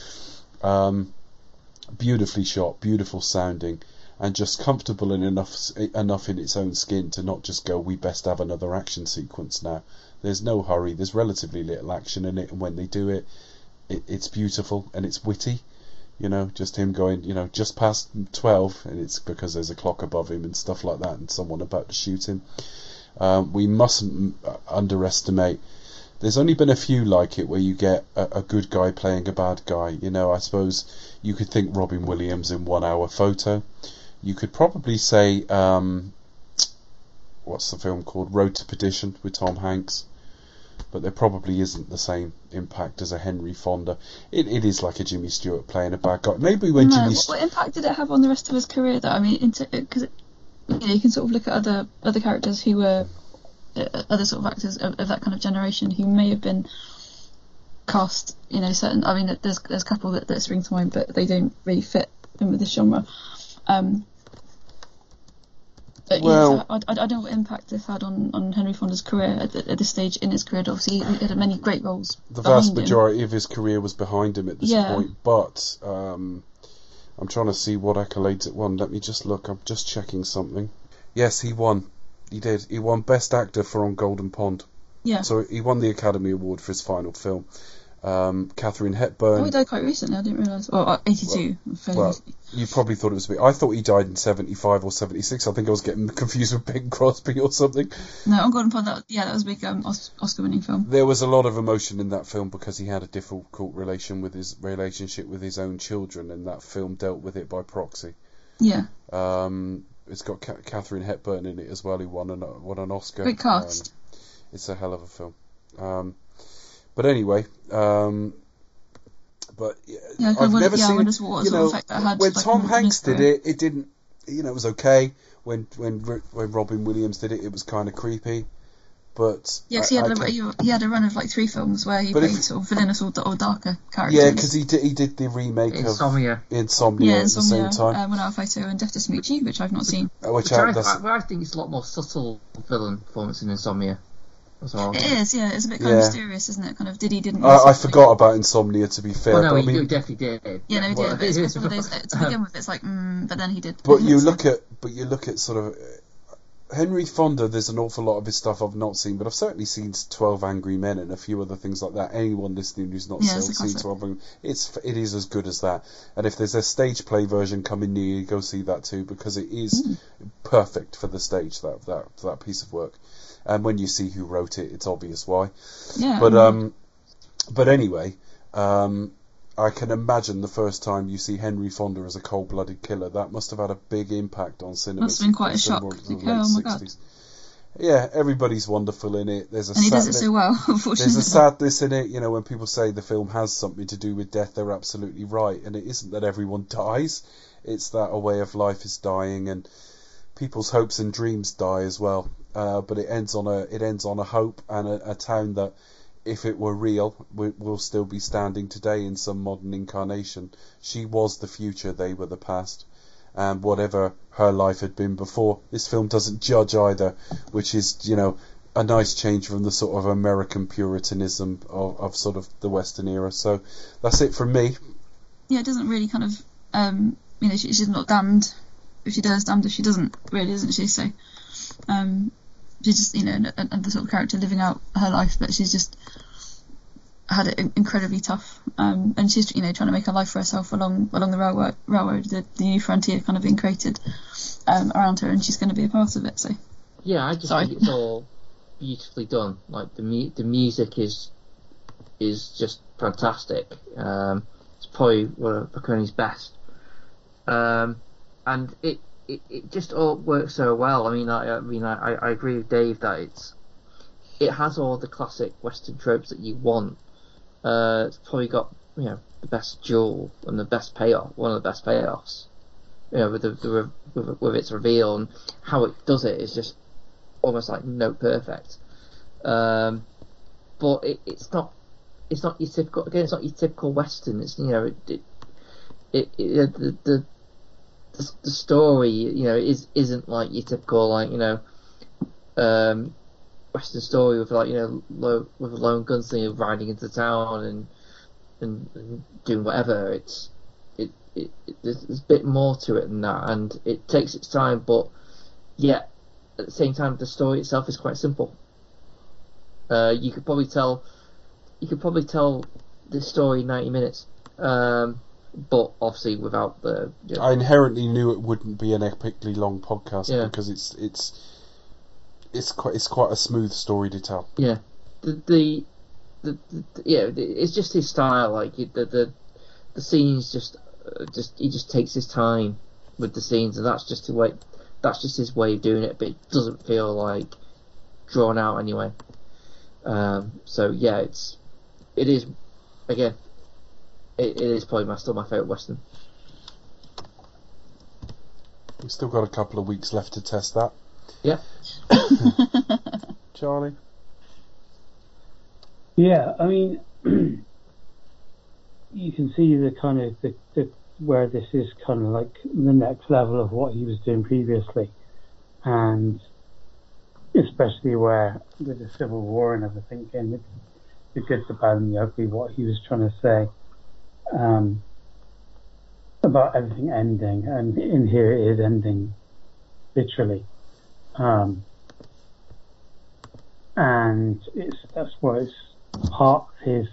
Beautifully shot, beautiful sounding, and just comfortable enough in its own skin to not just go, we best have another action sequence now. There's no hurry, there's relatively little action in it, and when they do it, it's beautiful and it's witty. Just him going, just past 12, and it's because there's a clock above him and stuff like that, and someone about to shoot him. We mustn't underestimate. There's only been a few like it where you get a good guy playing a bad guy. I suppose you could think Robin Williams in 1 Hour Photo. You could probably say, what's the film called? Road to Perdition with Tom Hanks. but there probably isn't the same impact as a Henry Fonda. It is like a Jimmy Stewart playing a bad guy. Maybe when No, Jimmy what impact did it have on the rest of his career, though? I mean, because you can sort of look at other characters who were other sort of actors of that kind of generation who may have been cast, certain. I mean, there's a couple that spring to mind, but they don't really fit in with this genre. But Well- I don't know what impact this had on Henry Fonda's career at this stage in his career. Obviously, he had many great roles. the behind vast him. majority of his career was behind him at this Yeah. point, but I'm trying to see what accolades it won. Let me just look. I'm just checking something. Yes, he won. He did. He won Best Actor for On Golden Pond. Yeah. So he won the Academy Award for his final film. Katharine Hepburn. Oh, he died quite recently. I didn't realise. Well, 82. Fairly Well, recently. you probably thought it was a bit. I thought he died in 75 or 76. I think I was getting confused with Bing Crosby or something. No, on Golden Pond. That was a big Oscar-winning film. There was a lot of emotion in that film because he had a difficult relationship with his own children, and that film dealt with it by proxy. Yeah. It's got Katharine Hepburn in it as well, who won an Oscar. Great cast. It's a hell of a film. But anyway, but Yeah, I I've wonder- never yeah, I seen. wonder what sort of effect that had, When like, Tom on his Hanks did career. it didn't. It was okay. When Robin Williams did it was kind of creepy. But Yeah, because he had a run of like 3 films where he But played if- sort of villainous or darker characters. yeah, because he did the remake Insomnia. of Insomnia at the same time, 1 Hour Photo and Death to Smoochy, which I've not seen. which I think it's a lot more subtle villain performance in Insomnia as well. It is, yeah. It's a bit kind Yeah. of mysterious, isn't it? Kind of didn't. I forgot about Insomnia, to be fair. Well, no, but I he mean, definitely did. Yeah, no, he Well, did. But it's one of those, to begin with, it's like, but then he did. But you look at sort of Henry Fonda. There's an awful lot of his stuff I've not seen, but I've certainly seen 12 Angry Men and a few other things like that. Anyone listening who's not Yeah, it's a seen classic. 12 Angry Men, it is as good as that. And if there's a stage play version coming near you, go see that too, because it is perfect for the stage. That piece of work. And when you see who wrote it, it's obvious why. Yeah. But anyway, I can imagine the first time you see Henry Fonda as a cold-blooded killer, that must have had a big impact on cinema. Must have been quite a shock. In the Oh late my God. 60s. Yeah, everybody's wonderful in it. There's a And he does it sadness- so well, unfortunately. There's a sadness in it. When people say the film has something to do with death, they're absolutely right. And it isn't that everyone dies; it's that a way of life is dying, and people's hopes and dreams die as well. But it ends on a hope and a town that, if it were real, will still be standing today in some modern incarnation. She was the future; they were the past. And whatever her life had been before, this film doesn't judge either, which is, a nice change from the sort of American puritanism of sort of the Western era. So that's it from me. Yeah, it doesn't really kind of, she's not damned if she does, damned if she doesn't, really, isn't she? So, she's just, the sort of character living out her life, but she's just had it incredibly tough. And she's, trying to make a life for herself along the railroad, the new frontier kind of being created around her, and she's going to be a part of it. So, yeah, I just think it's all beautifully done. Like the music is just fantastic. It's probably one of Picconi's best, and it just all works so well. I agree with Dave that it has all the classic Western tropes that you want. It's probably got the best duel and the best payoff, one of the best payoffs. With its reveal and how it does it is just almost like note perfect. But it's not your typical. Again, it's not your typical Western. It's the story isn't like your typical Western story with with a lone gunslinger riding into town and doing whatever. There's a bit more to it than that, and it takes its time, but yet at the same time the story itself is quite simple. You could probably tell this story in 90 minutes, but obviously without the. I inherently knew it wouldn't be an epically long podcast because it's quite a smooth story to tell. Yeah, it's just his style. Like the scenes, just he just takes his time with the scenes, and that's just his way of doing it. But it doesn't feel like drawn out anyway. So yeah, it is again. It is probably still my favourite Western. We've still got a couple of weeks left to test that. Yeah. Charlie? Yeah, I mean, you can see the kind of the where this is kind of like the next level of what he was doing previously, and especially where with the Civil War and everything, and the good, the bad, and the ugly, what he was trying to say about everything ending, and in here it is ending literally, and that's why it's part of his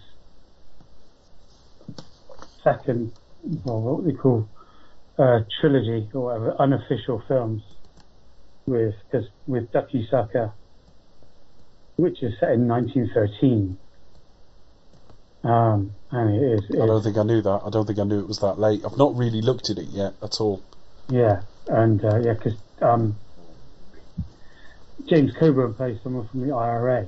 second, well, what we call trilogy or whatever, unofficial films with Ducky Sucker, which is set in 1913. And it is. I don't think I knew that. I don't think I knew it was that late. I've not really looked at it yet at all. Yeah, and because James Coburn plays someone from the IRA.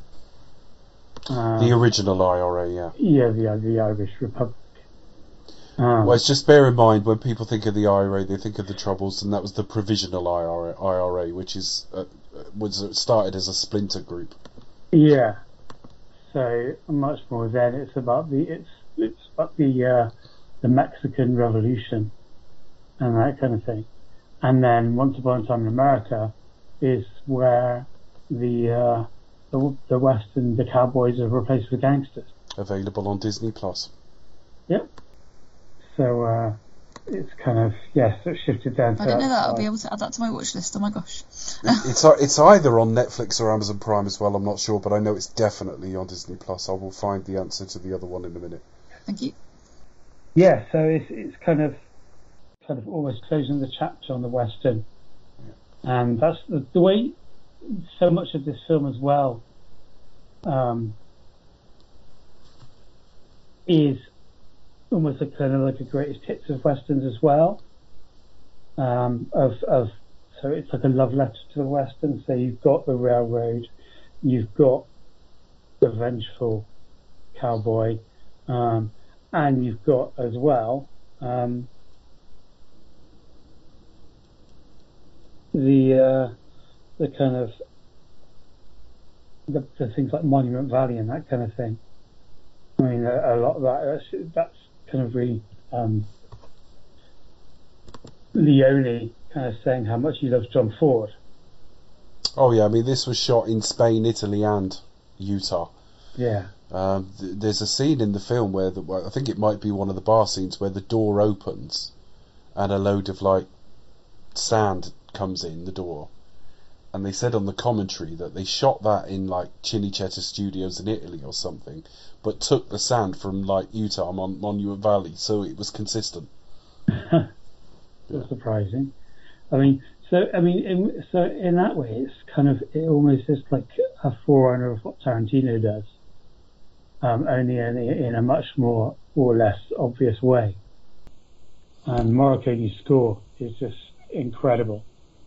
The original IRA, yeah. Yeah, the Irish Republic. Well, it's just bear in mind when people think of the IRA, they think of the Troubles, and that was the provisional IRA, which is was started as a splinter group. Yeah. So much more then. It's about the Mexican Revolution and that kind of thing. And then Once Upon a Time in America is where the Western, the cowboys are replaced with gangsters. Available on Disney Plus. Yep. So it's kind of, yes, it shifted down to... I didn't know that. I'll be able to add that to my watch list. Oh my gosh. It's either on Netflix or Amazon Prime as well, I'm not sure, but I know it's definitely on Disney Plus. I will find the answer to the other one in a minute. Thank you. Yeah, so it's kind of almost closing the chapter on the Western. And that's the way so much of this film as well is almost a kind of like a greatest hits of Westerns as well. So it's like a love letter to the Western. So you've got the railroad, you've got the vengeful cowboy, and you've got as well the kind of the things like Monument Valley and that kind of thing. I mean, a lot of that's kind of really Leone kind of saying how much he loves John Ford. Oh yeah, I mean this was shot in Spain, Italy, and Utah. Yeah. There's a scene in the film where I think it might be one of the bar scenes where the door opens and a load of like sand comes in the door, and they said on the commentary that they shot that in like Cinecittà Studios in Italy or something, but took the sand from like Utah Monument Valley, so it was consistent. That's surprising. I mean, in that way, it's kind of, it almost is like a forerunner of what Tarantino does, only in a much more or less obvious way. And Morricone's score is just incredible,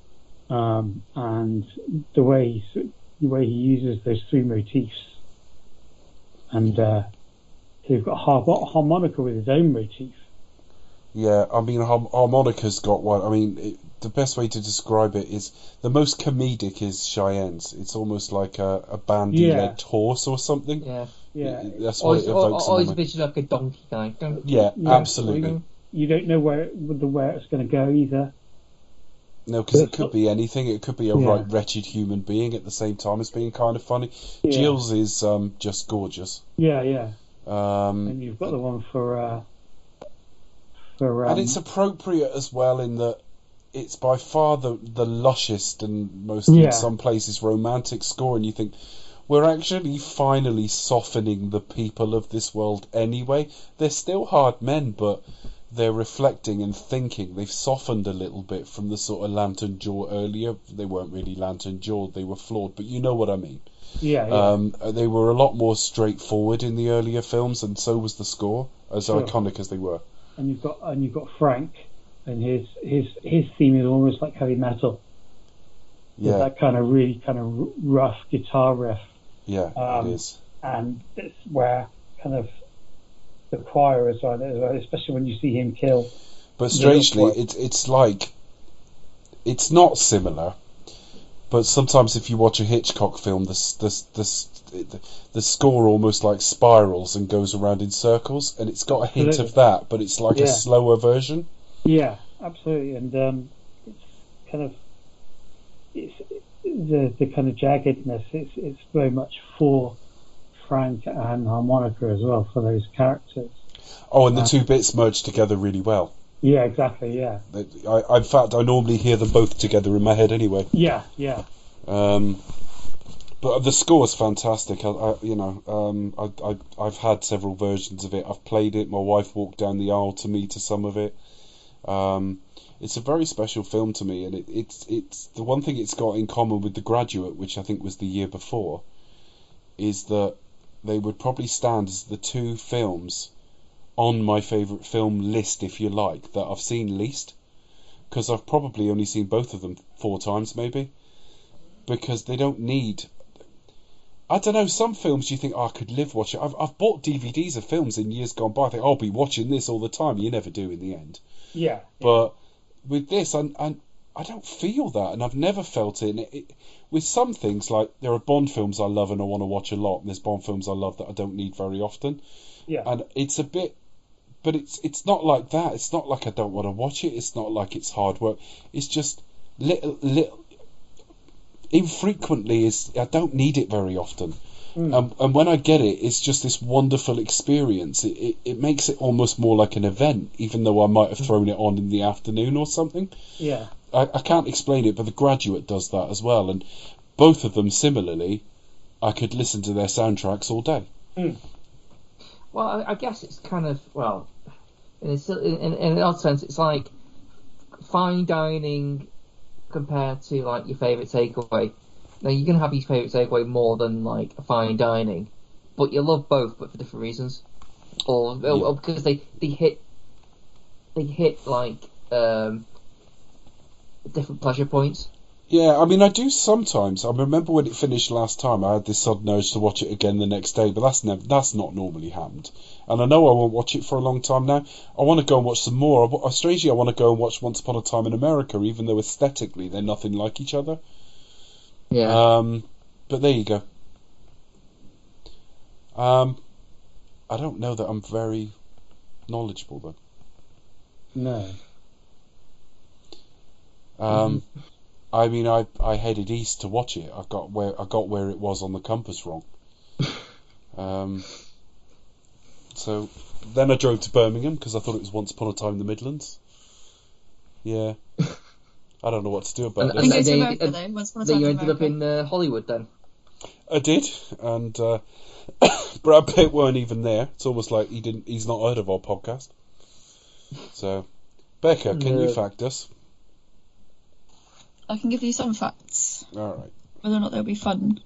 and the way he uses those three motifs, and he's got harmonica with his own motif. Yeah, I mean, harmonica's got one. I mean, the best way to describe it is the most comedic is Cheyenne's. It's almost like a bandy-legged horse or something. Yeah. That's what it evokes. Always pictured like a donkey guy. Yeah, absolutely. You don't know where it's going to go either. No, because it could be anything. It could be a right wretched human being at the same time as being kind of funny. Yeah. Jill's is just gorgeous. Yeah. And you've got the one for and it's appropriate as well in that it's by far the lushest and most, in some places, romantic score, and you think, we're actually finally softening the people of this world anyway. They're still hard men, but they're reflecting and thinking. They've softened a little bit from the sort of lantern jaw earlier. They weren't really lantern jawed, they were flawed, but you know what I mean. Yeah. They were a lot more straightforward in the earlier films, and so was the score, as iconic as they were. And you've got Frank, and his theme is almost like heavy metal. Yeah. That kind of really kind of rough guitar riff. Yeah, it is. And it's where kind of the choir is on it as well, especially when you see him kill. But strangely, it's like, it's not similar. But sometimes if you watch a Hitchcock film, the score almost like spirals and goes around in circles, and it's got a hint of that, but it's like a slower version. Yeah, absolutely, and it's kind of the kind of jaggedness. It's very much for Frank and harmonica as well, for those characters. Oh, and the two bits merge together really well. Yeah, exactly. Yeah. In fact, I normally hear them both together in my head anyway. Yeah. But the score's fantastic. I've had several versions of it. I've played it. My wife walked down the aisle to me to some of it. It's a very special film to me, and it's the one thing it's got in common with The Graduate, which I think was the year before, is that they would probably stand as the two films on my favourite film list, if you like, that I've seen least, because I've probably only seen both of them 4 times maybe, because they don't need, I don't know, some films you think, I could live watching. I've bought DVDs of films in years gone by. I think I'll be watching this all the time. You never do in the end. Yeah. But with this, I don't feel that, and I've never felt it. With some things, like there are Bond films I love and I want to watch a lot, and there's Bond films I love that I don't need very often. Yeah. And it's a bit, but it's not like that. It's not like I don't want to watch it. It's not like it's hard work. It's just little infrequently. I don't need it very often. And when I get it, it's just this wonderful experience. It makes it almost more like an event, even though I might have thrown it on in the afternoon or something. Yeah. I can't explain it, but The Graduate does that as well. And both of them, similarly, I could listen to their soundtracks all day. Well, I guess it's kind of, well, in an odd sense, it's like fine dining compared to like your favourite takeaway. Now you can have your favourite takeaway more than like a fine dining, but you love both, but for different reasons, or because they hit like different pleasure points. Yeah, I mean, I do sometimes. I remember when it finished last time, I had this sudden urge to watch it again the next day, but that's not normally happened. And I know I won't watch it for a long time now. I want to go and watch some more. Strangely, I want to go and watch Once Upon a Time in America, even though aesthetically they're nothing like each other. Yeah. But there you go. I don't know that I'm very knowledgeable though. No. I mean, I headed east to watch it. I got where it was on the compass wrong. So then I drove to Birmingham because I thought it was Once Upon a Time in the Midlands. Yeah. I don't know what to do about it. I think it's America though. Once Upon a Time Then you in ended up America. in Hollywood then. I did, and Brad Pitt weren't even there. It's almost like he's not heard of our podcast. So, Becca, can you fact us? I can give you some facts. All right. Whether or not they'll be fun.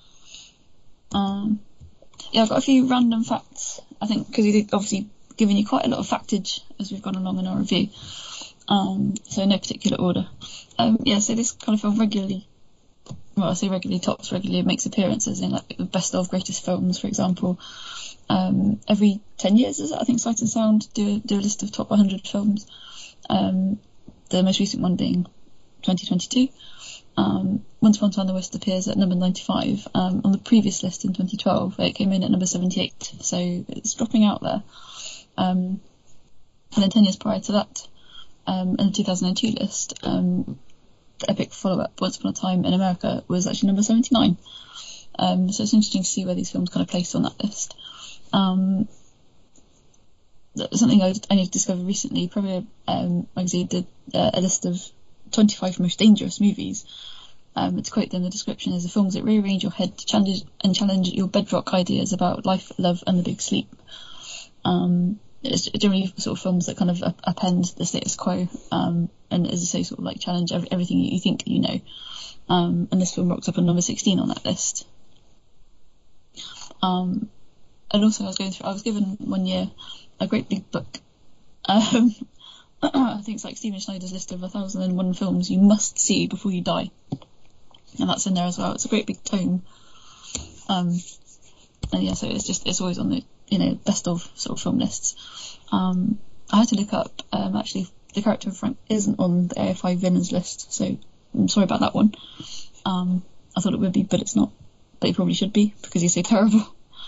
Yeah, I've got a few random facts. I think because we've obviously given you quite a lot of factage as we've gone along in our review. So in no particular order. So this kind of film regularly, well, I say regularly, tops regularly, makes appearances in like the best of greatest films, for example. Every 10 years, is it? I think Sight and Sound do a list of top 100 films. The most recent one being 2022. Once Upon a Time in the West appears at number 95. On the previous list in 2012, it came in at number 78, so it's dropping out there. And then 10 years prior to that, in the 2002 list, the epic follow-up, Once Upon a Time in America, was actually number 79. So it's interesting to see where these films kind of place on that list. Something I only discovered recently, probably magazine did a list of 25 most dangerous movies. To quote them, the description is the films that rearrange your head to challenge your bedrock ideas about life, love, and the big sleep. It's generally sort of films that kind of upend the status quo, and as I say, sort of like challenge everything you think you know. And this film rocks up on number 16 on that list. And also, I was given one year a great big book. I think it's like Stephen Schneider's list of 1,001 films you must see before you die, and that's in there as well. It's a great big tome. And yeah, so it's always on the best of sort of film lists. I had to look up actually the character of Frank isn't on the AFI villains list, so I'm sorry about that one. I thought it would be, but it's not. But it probably should be because he's so terrible.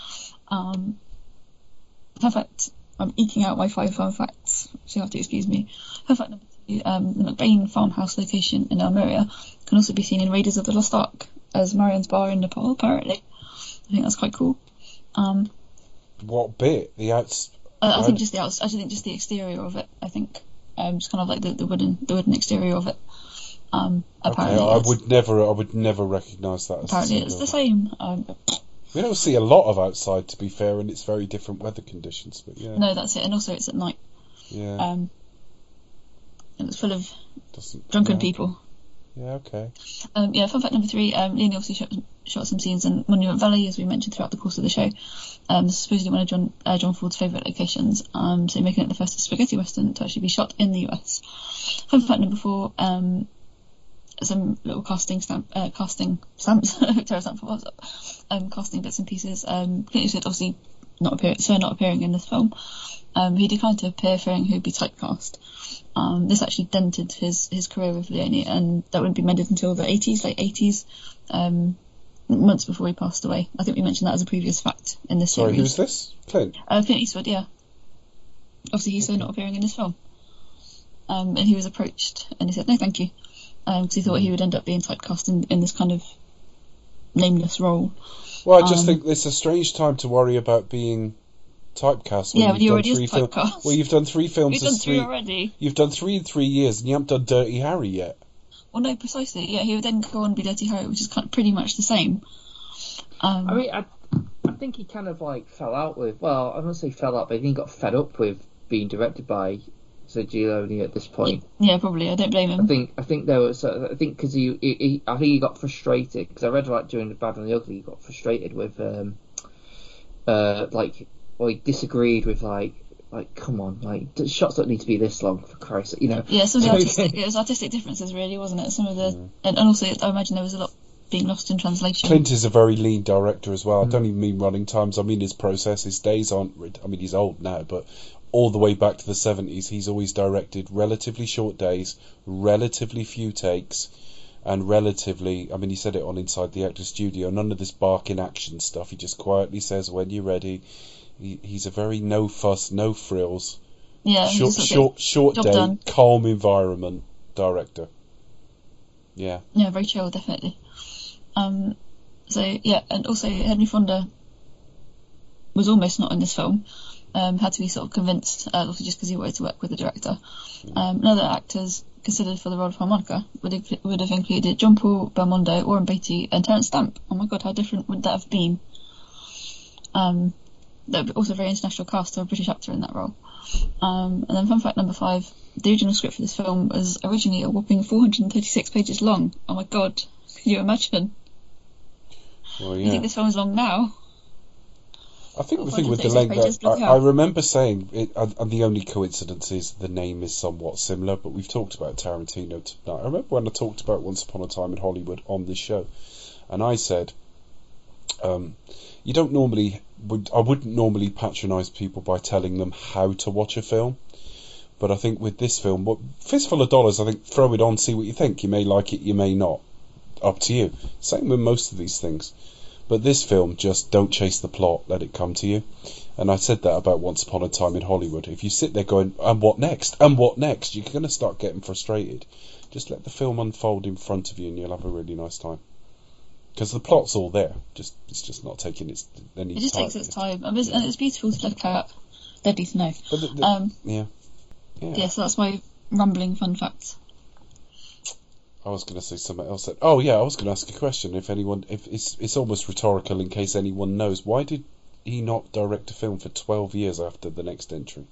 Fun fact, I'm eking out my 5 fun facts, so you have to excuse me. Fun fact number 2, the McBain farmhouse location in Almeria can also be seen in Raiders of the Lost Ark as Marion's bar in Nepal, apparently. I think that's quite cool. What bit? The outs? I think just the outs. I think just the exterior of it. I think just kind of like the wooden exterior of it. Apparently, okay, I would never recognise that. Apparently, it's the same. We don't see a lot of outside, to be fair, and it's very different weather conditions. But yeah. No, that's it, and also it's at night. Yeah. And it's full of drunken people. Yeah, okay. Yeah, fun fact number 3, Leone obviously shot some scenes in Monument Valley, as we mentioned throughout the course of the show. This is supposedly one of John Ford's favourite locations, so making it the first spaghetti western to actually be shot in the US. Fun fact number 4, some little casting stamps, Victoria Stamford was up, casting bits and pieces. Clint Eastwood obviously not appearing in this film. He declined to appear, fearing he'd be typecast. This actually dented his career with Leone, and that wouldn't be mended until the 80s, late 80s, months before he passed away. I think we mentioned that as a previous fact in this series. Sorry, who's this? Clint? Clint Eastwood, yeah. Obviously, he's not appearing in this film. And he was approached, and he said, no, thank you. Because he thought he would end up being typecast in this kind of nameless role. Well, I just think it's a strange time to worry about being typecast. Yeah, but he already is typecast. Well, you've done 3 films. You've done 3 already. You've done 3 in 3 years, and you haven't done Dirty Harry yet. Well, no, precisely. Yeah, he would then go on and be Dirty Harry, which is kind of pretty much the same. I mean, I think he kind of like fell out with. Well, I won't say fell out, but I think he got fed up with being directed by Sergio Leone at this point. Yeah, probably. I don't blame him. I think there was. I think because I think he got frustrated because I read like during The Bad and the Ugly, he got frustrated with he disagreed with like come on, like the shots don't need to be this long, for Christ's sake, Yeah, some of the it was artistic differences, really, wasn't it? Some of the and also I imagine there was a lot being lost in translation. Clint is a very lean director as well. I don't even mean running times. I mean his process. His days aren't. I mean he's old now, but all the way back to the 70s, he's always directed relatively short days, relatively few takes, and relatively. I mean, he said it on Inside the Actors Studio. None of this barking action stuff. He just quietly says when you're ready. He's a very no fuss, no frills. Yeah, short day, done. Calm environment director. Yeah. Yeah, very chill, definitely. So yeah, and also Henry Fonda was almost not in this film. Had to be sort of convinced, also just because he wanted to work with the director. Other actors considered for the role of harmonica would have included John Paul Belmondo, Warren Beatty, and Terence Stamp. Oh my god, how different would that have been? That would also a very international cast to a British actor in that role. And then fun fact number 5, the original script for this film was originally a whopping 436 pages long. Oh my god, can you imagine? Well, yeah. You think this film is long now? I think the thing with the length, I remember saying, and the only coincidence is the name is somewhat similar, but we've talked about Tarantino tonight. I remember when I talked about Once Upon a Time in Hollywood on this show, and I said, I wouldn't normally patronise people by telling them how to watch a film, but I think with this film, Fistful of Dollars, I think throw it on, see what you think. You may like it, you may not. Up to you. Same with most of these things. But this film, just don't chase the plot, let it come to you. And I said that about Once Upon a Time in Hollywood. If you sit there going, and what next? And what next? You're going to start getting frustrated. Just let the film unfold in front of you and you'll have a really nice time. Because the plot's all there. It's just not taking any time. It just takes its time. And it's beautiful to look at. Deadly to know. But Yeah, so that's my rumbling fun facts. I was going to say something else. I was going to ask a question. If it's almost rhetorical in case anyone knows, why did he not direct a film for 12 years after the next entry?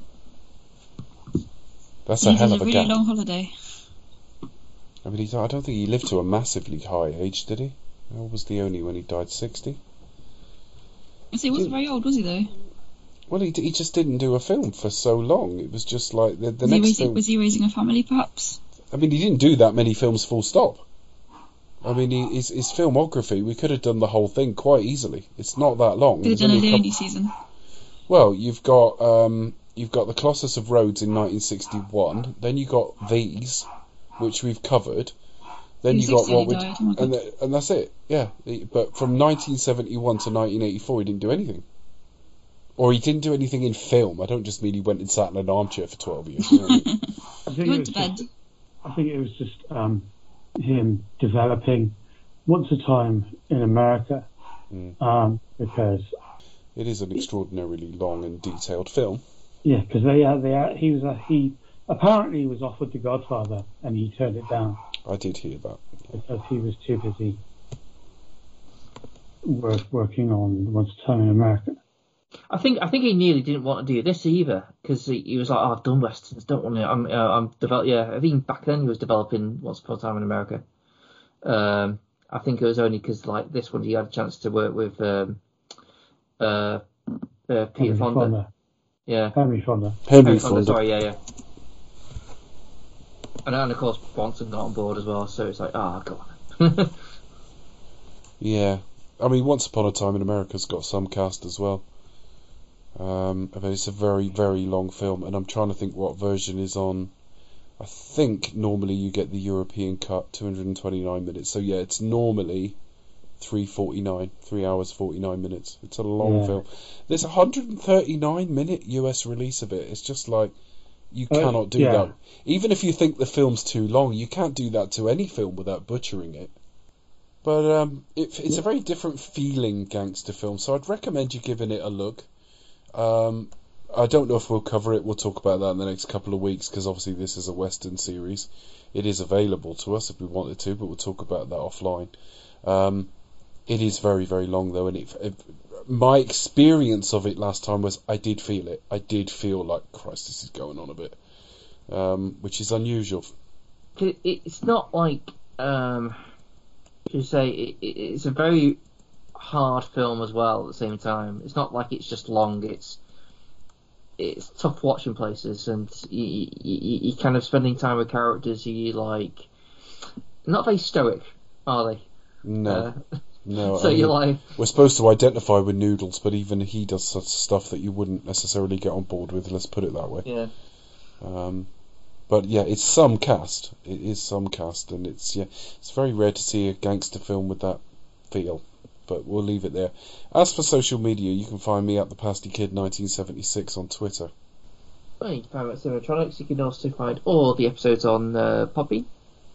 That's a hell of a gap. Really long holiday. I mean, I don't think he lived to a massively high age, did he? Or was the only when he died 60? So he wasn't very old, was he though? Well, he just didn't do a film for so long. It was just like the next film. Was he raising a family, perhaps? I mean, he didn't do that many films full stop. I mean, his filmography, we could have done the whole thing quite easily. It's not that long. We've done a Leone season. Well, you've got the Colossus of Rhodes in 1961. Then you got these, which we've covered. Then you got what we and that's it. Yeah, but from 1971 to 1984, he didn't do anything. Or he didn't do anything in film. I don't just mean he went and sat in an armchair for 12 years. You know what I mean? He went to bed. I think it was just him developing Once a Time in America, because it is an extraordinarily long and detailed film. Yeah, because he apparently was offered The Godfather and he turned it down. I did hear that because he was too busy working on Once a Time in America. I think he nearly didn't want to do this either because he was like, "Oh, I've done westerns, don't want to." I'm develop. Yeah, I think back then he was developing Once Upon a Time in America. I think it was only because like this one he had a chance to work with Peter Fonda. Yeah, Henry Fonda. Sorry, yeah. And of course Bronson got on board as well, so it's like, go on. Yeah, I mean, Once Upon a Time in America's got some cast as well. I mean, it's a very, very long film, and I'm trying to think what version is on. I think normally you get the European cut, 229 minutes. So yeah, it's normally 3 hours 49 minutes. It's a long film. There's a 139-minute US release of it. It's just like, you cannot do that. Even if you think the film's too long, you can't do that to any film without butchering it. But it's a very different feeling gangster film, so I'd recommend you giving it a look. I don't know if we'll cover it. We'll talk about that in the next couple of weeks, because obviously this is a Western series. It is available to us if we wanted to, but we'll talk about that offline. It is very, very long though, and my experience of it last time was I did feel it. I did feel like, Christ, this is going on a bit, which is unusual. It's not like you say. It's a very hard film as well. At the same time, it's not like it's just long. It's tough watching places, and you kind of spending time with characters you like. Not very stoic, are they? No. No. So you're like, we're supposed to identify with Noodles, but even he does such stuff that you wouldn't necessarily get on board with. Let's put it that way. Yeah. But yeah, it's some cast. It is some cast, and it's very rare to see a gangster film with that feel. But we'll leave it there. As for social media, you can find me at the Pasty Kid 1976 on Twitter. Well, you can find me at Cinematronics. You can also find all the episodes on Podbean.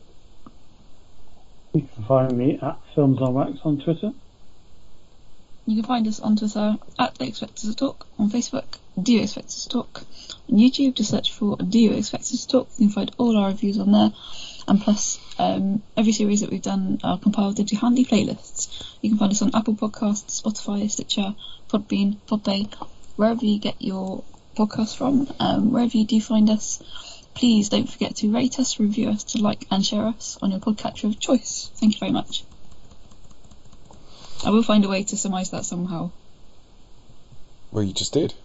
You can find me at Films on Wax on Twitter. You can find us on Twitter at They Expect Us to Talk, on Facebook, Do You Expect Us to Talk, on YouTube, just search for Do You Expect Us to Talk. You can find all our reviews on there, and plus every series that we've done are compiled into handy playlists. You can find us on Apple Podcasts, Spotify, Stitcher, Podbean, Podbay, wherever you get your podcasts from, wherever you do find us. Please don't forget to rate us, review us, to like and share us on your podcatcher of choice. Thank you very much. I will find a way to surmise that somehow. Well, you just did.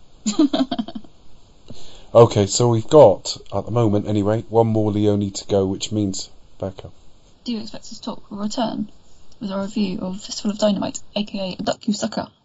Okay, so we've got, at the moment anyway, one more Leone to go, which means Becca. Do You Expect Us to Talk will return with a review of Fistful of Dynamite, aka Duck You Sucker.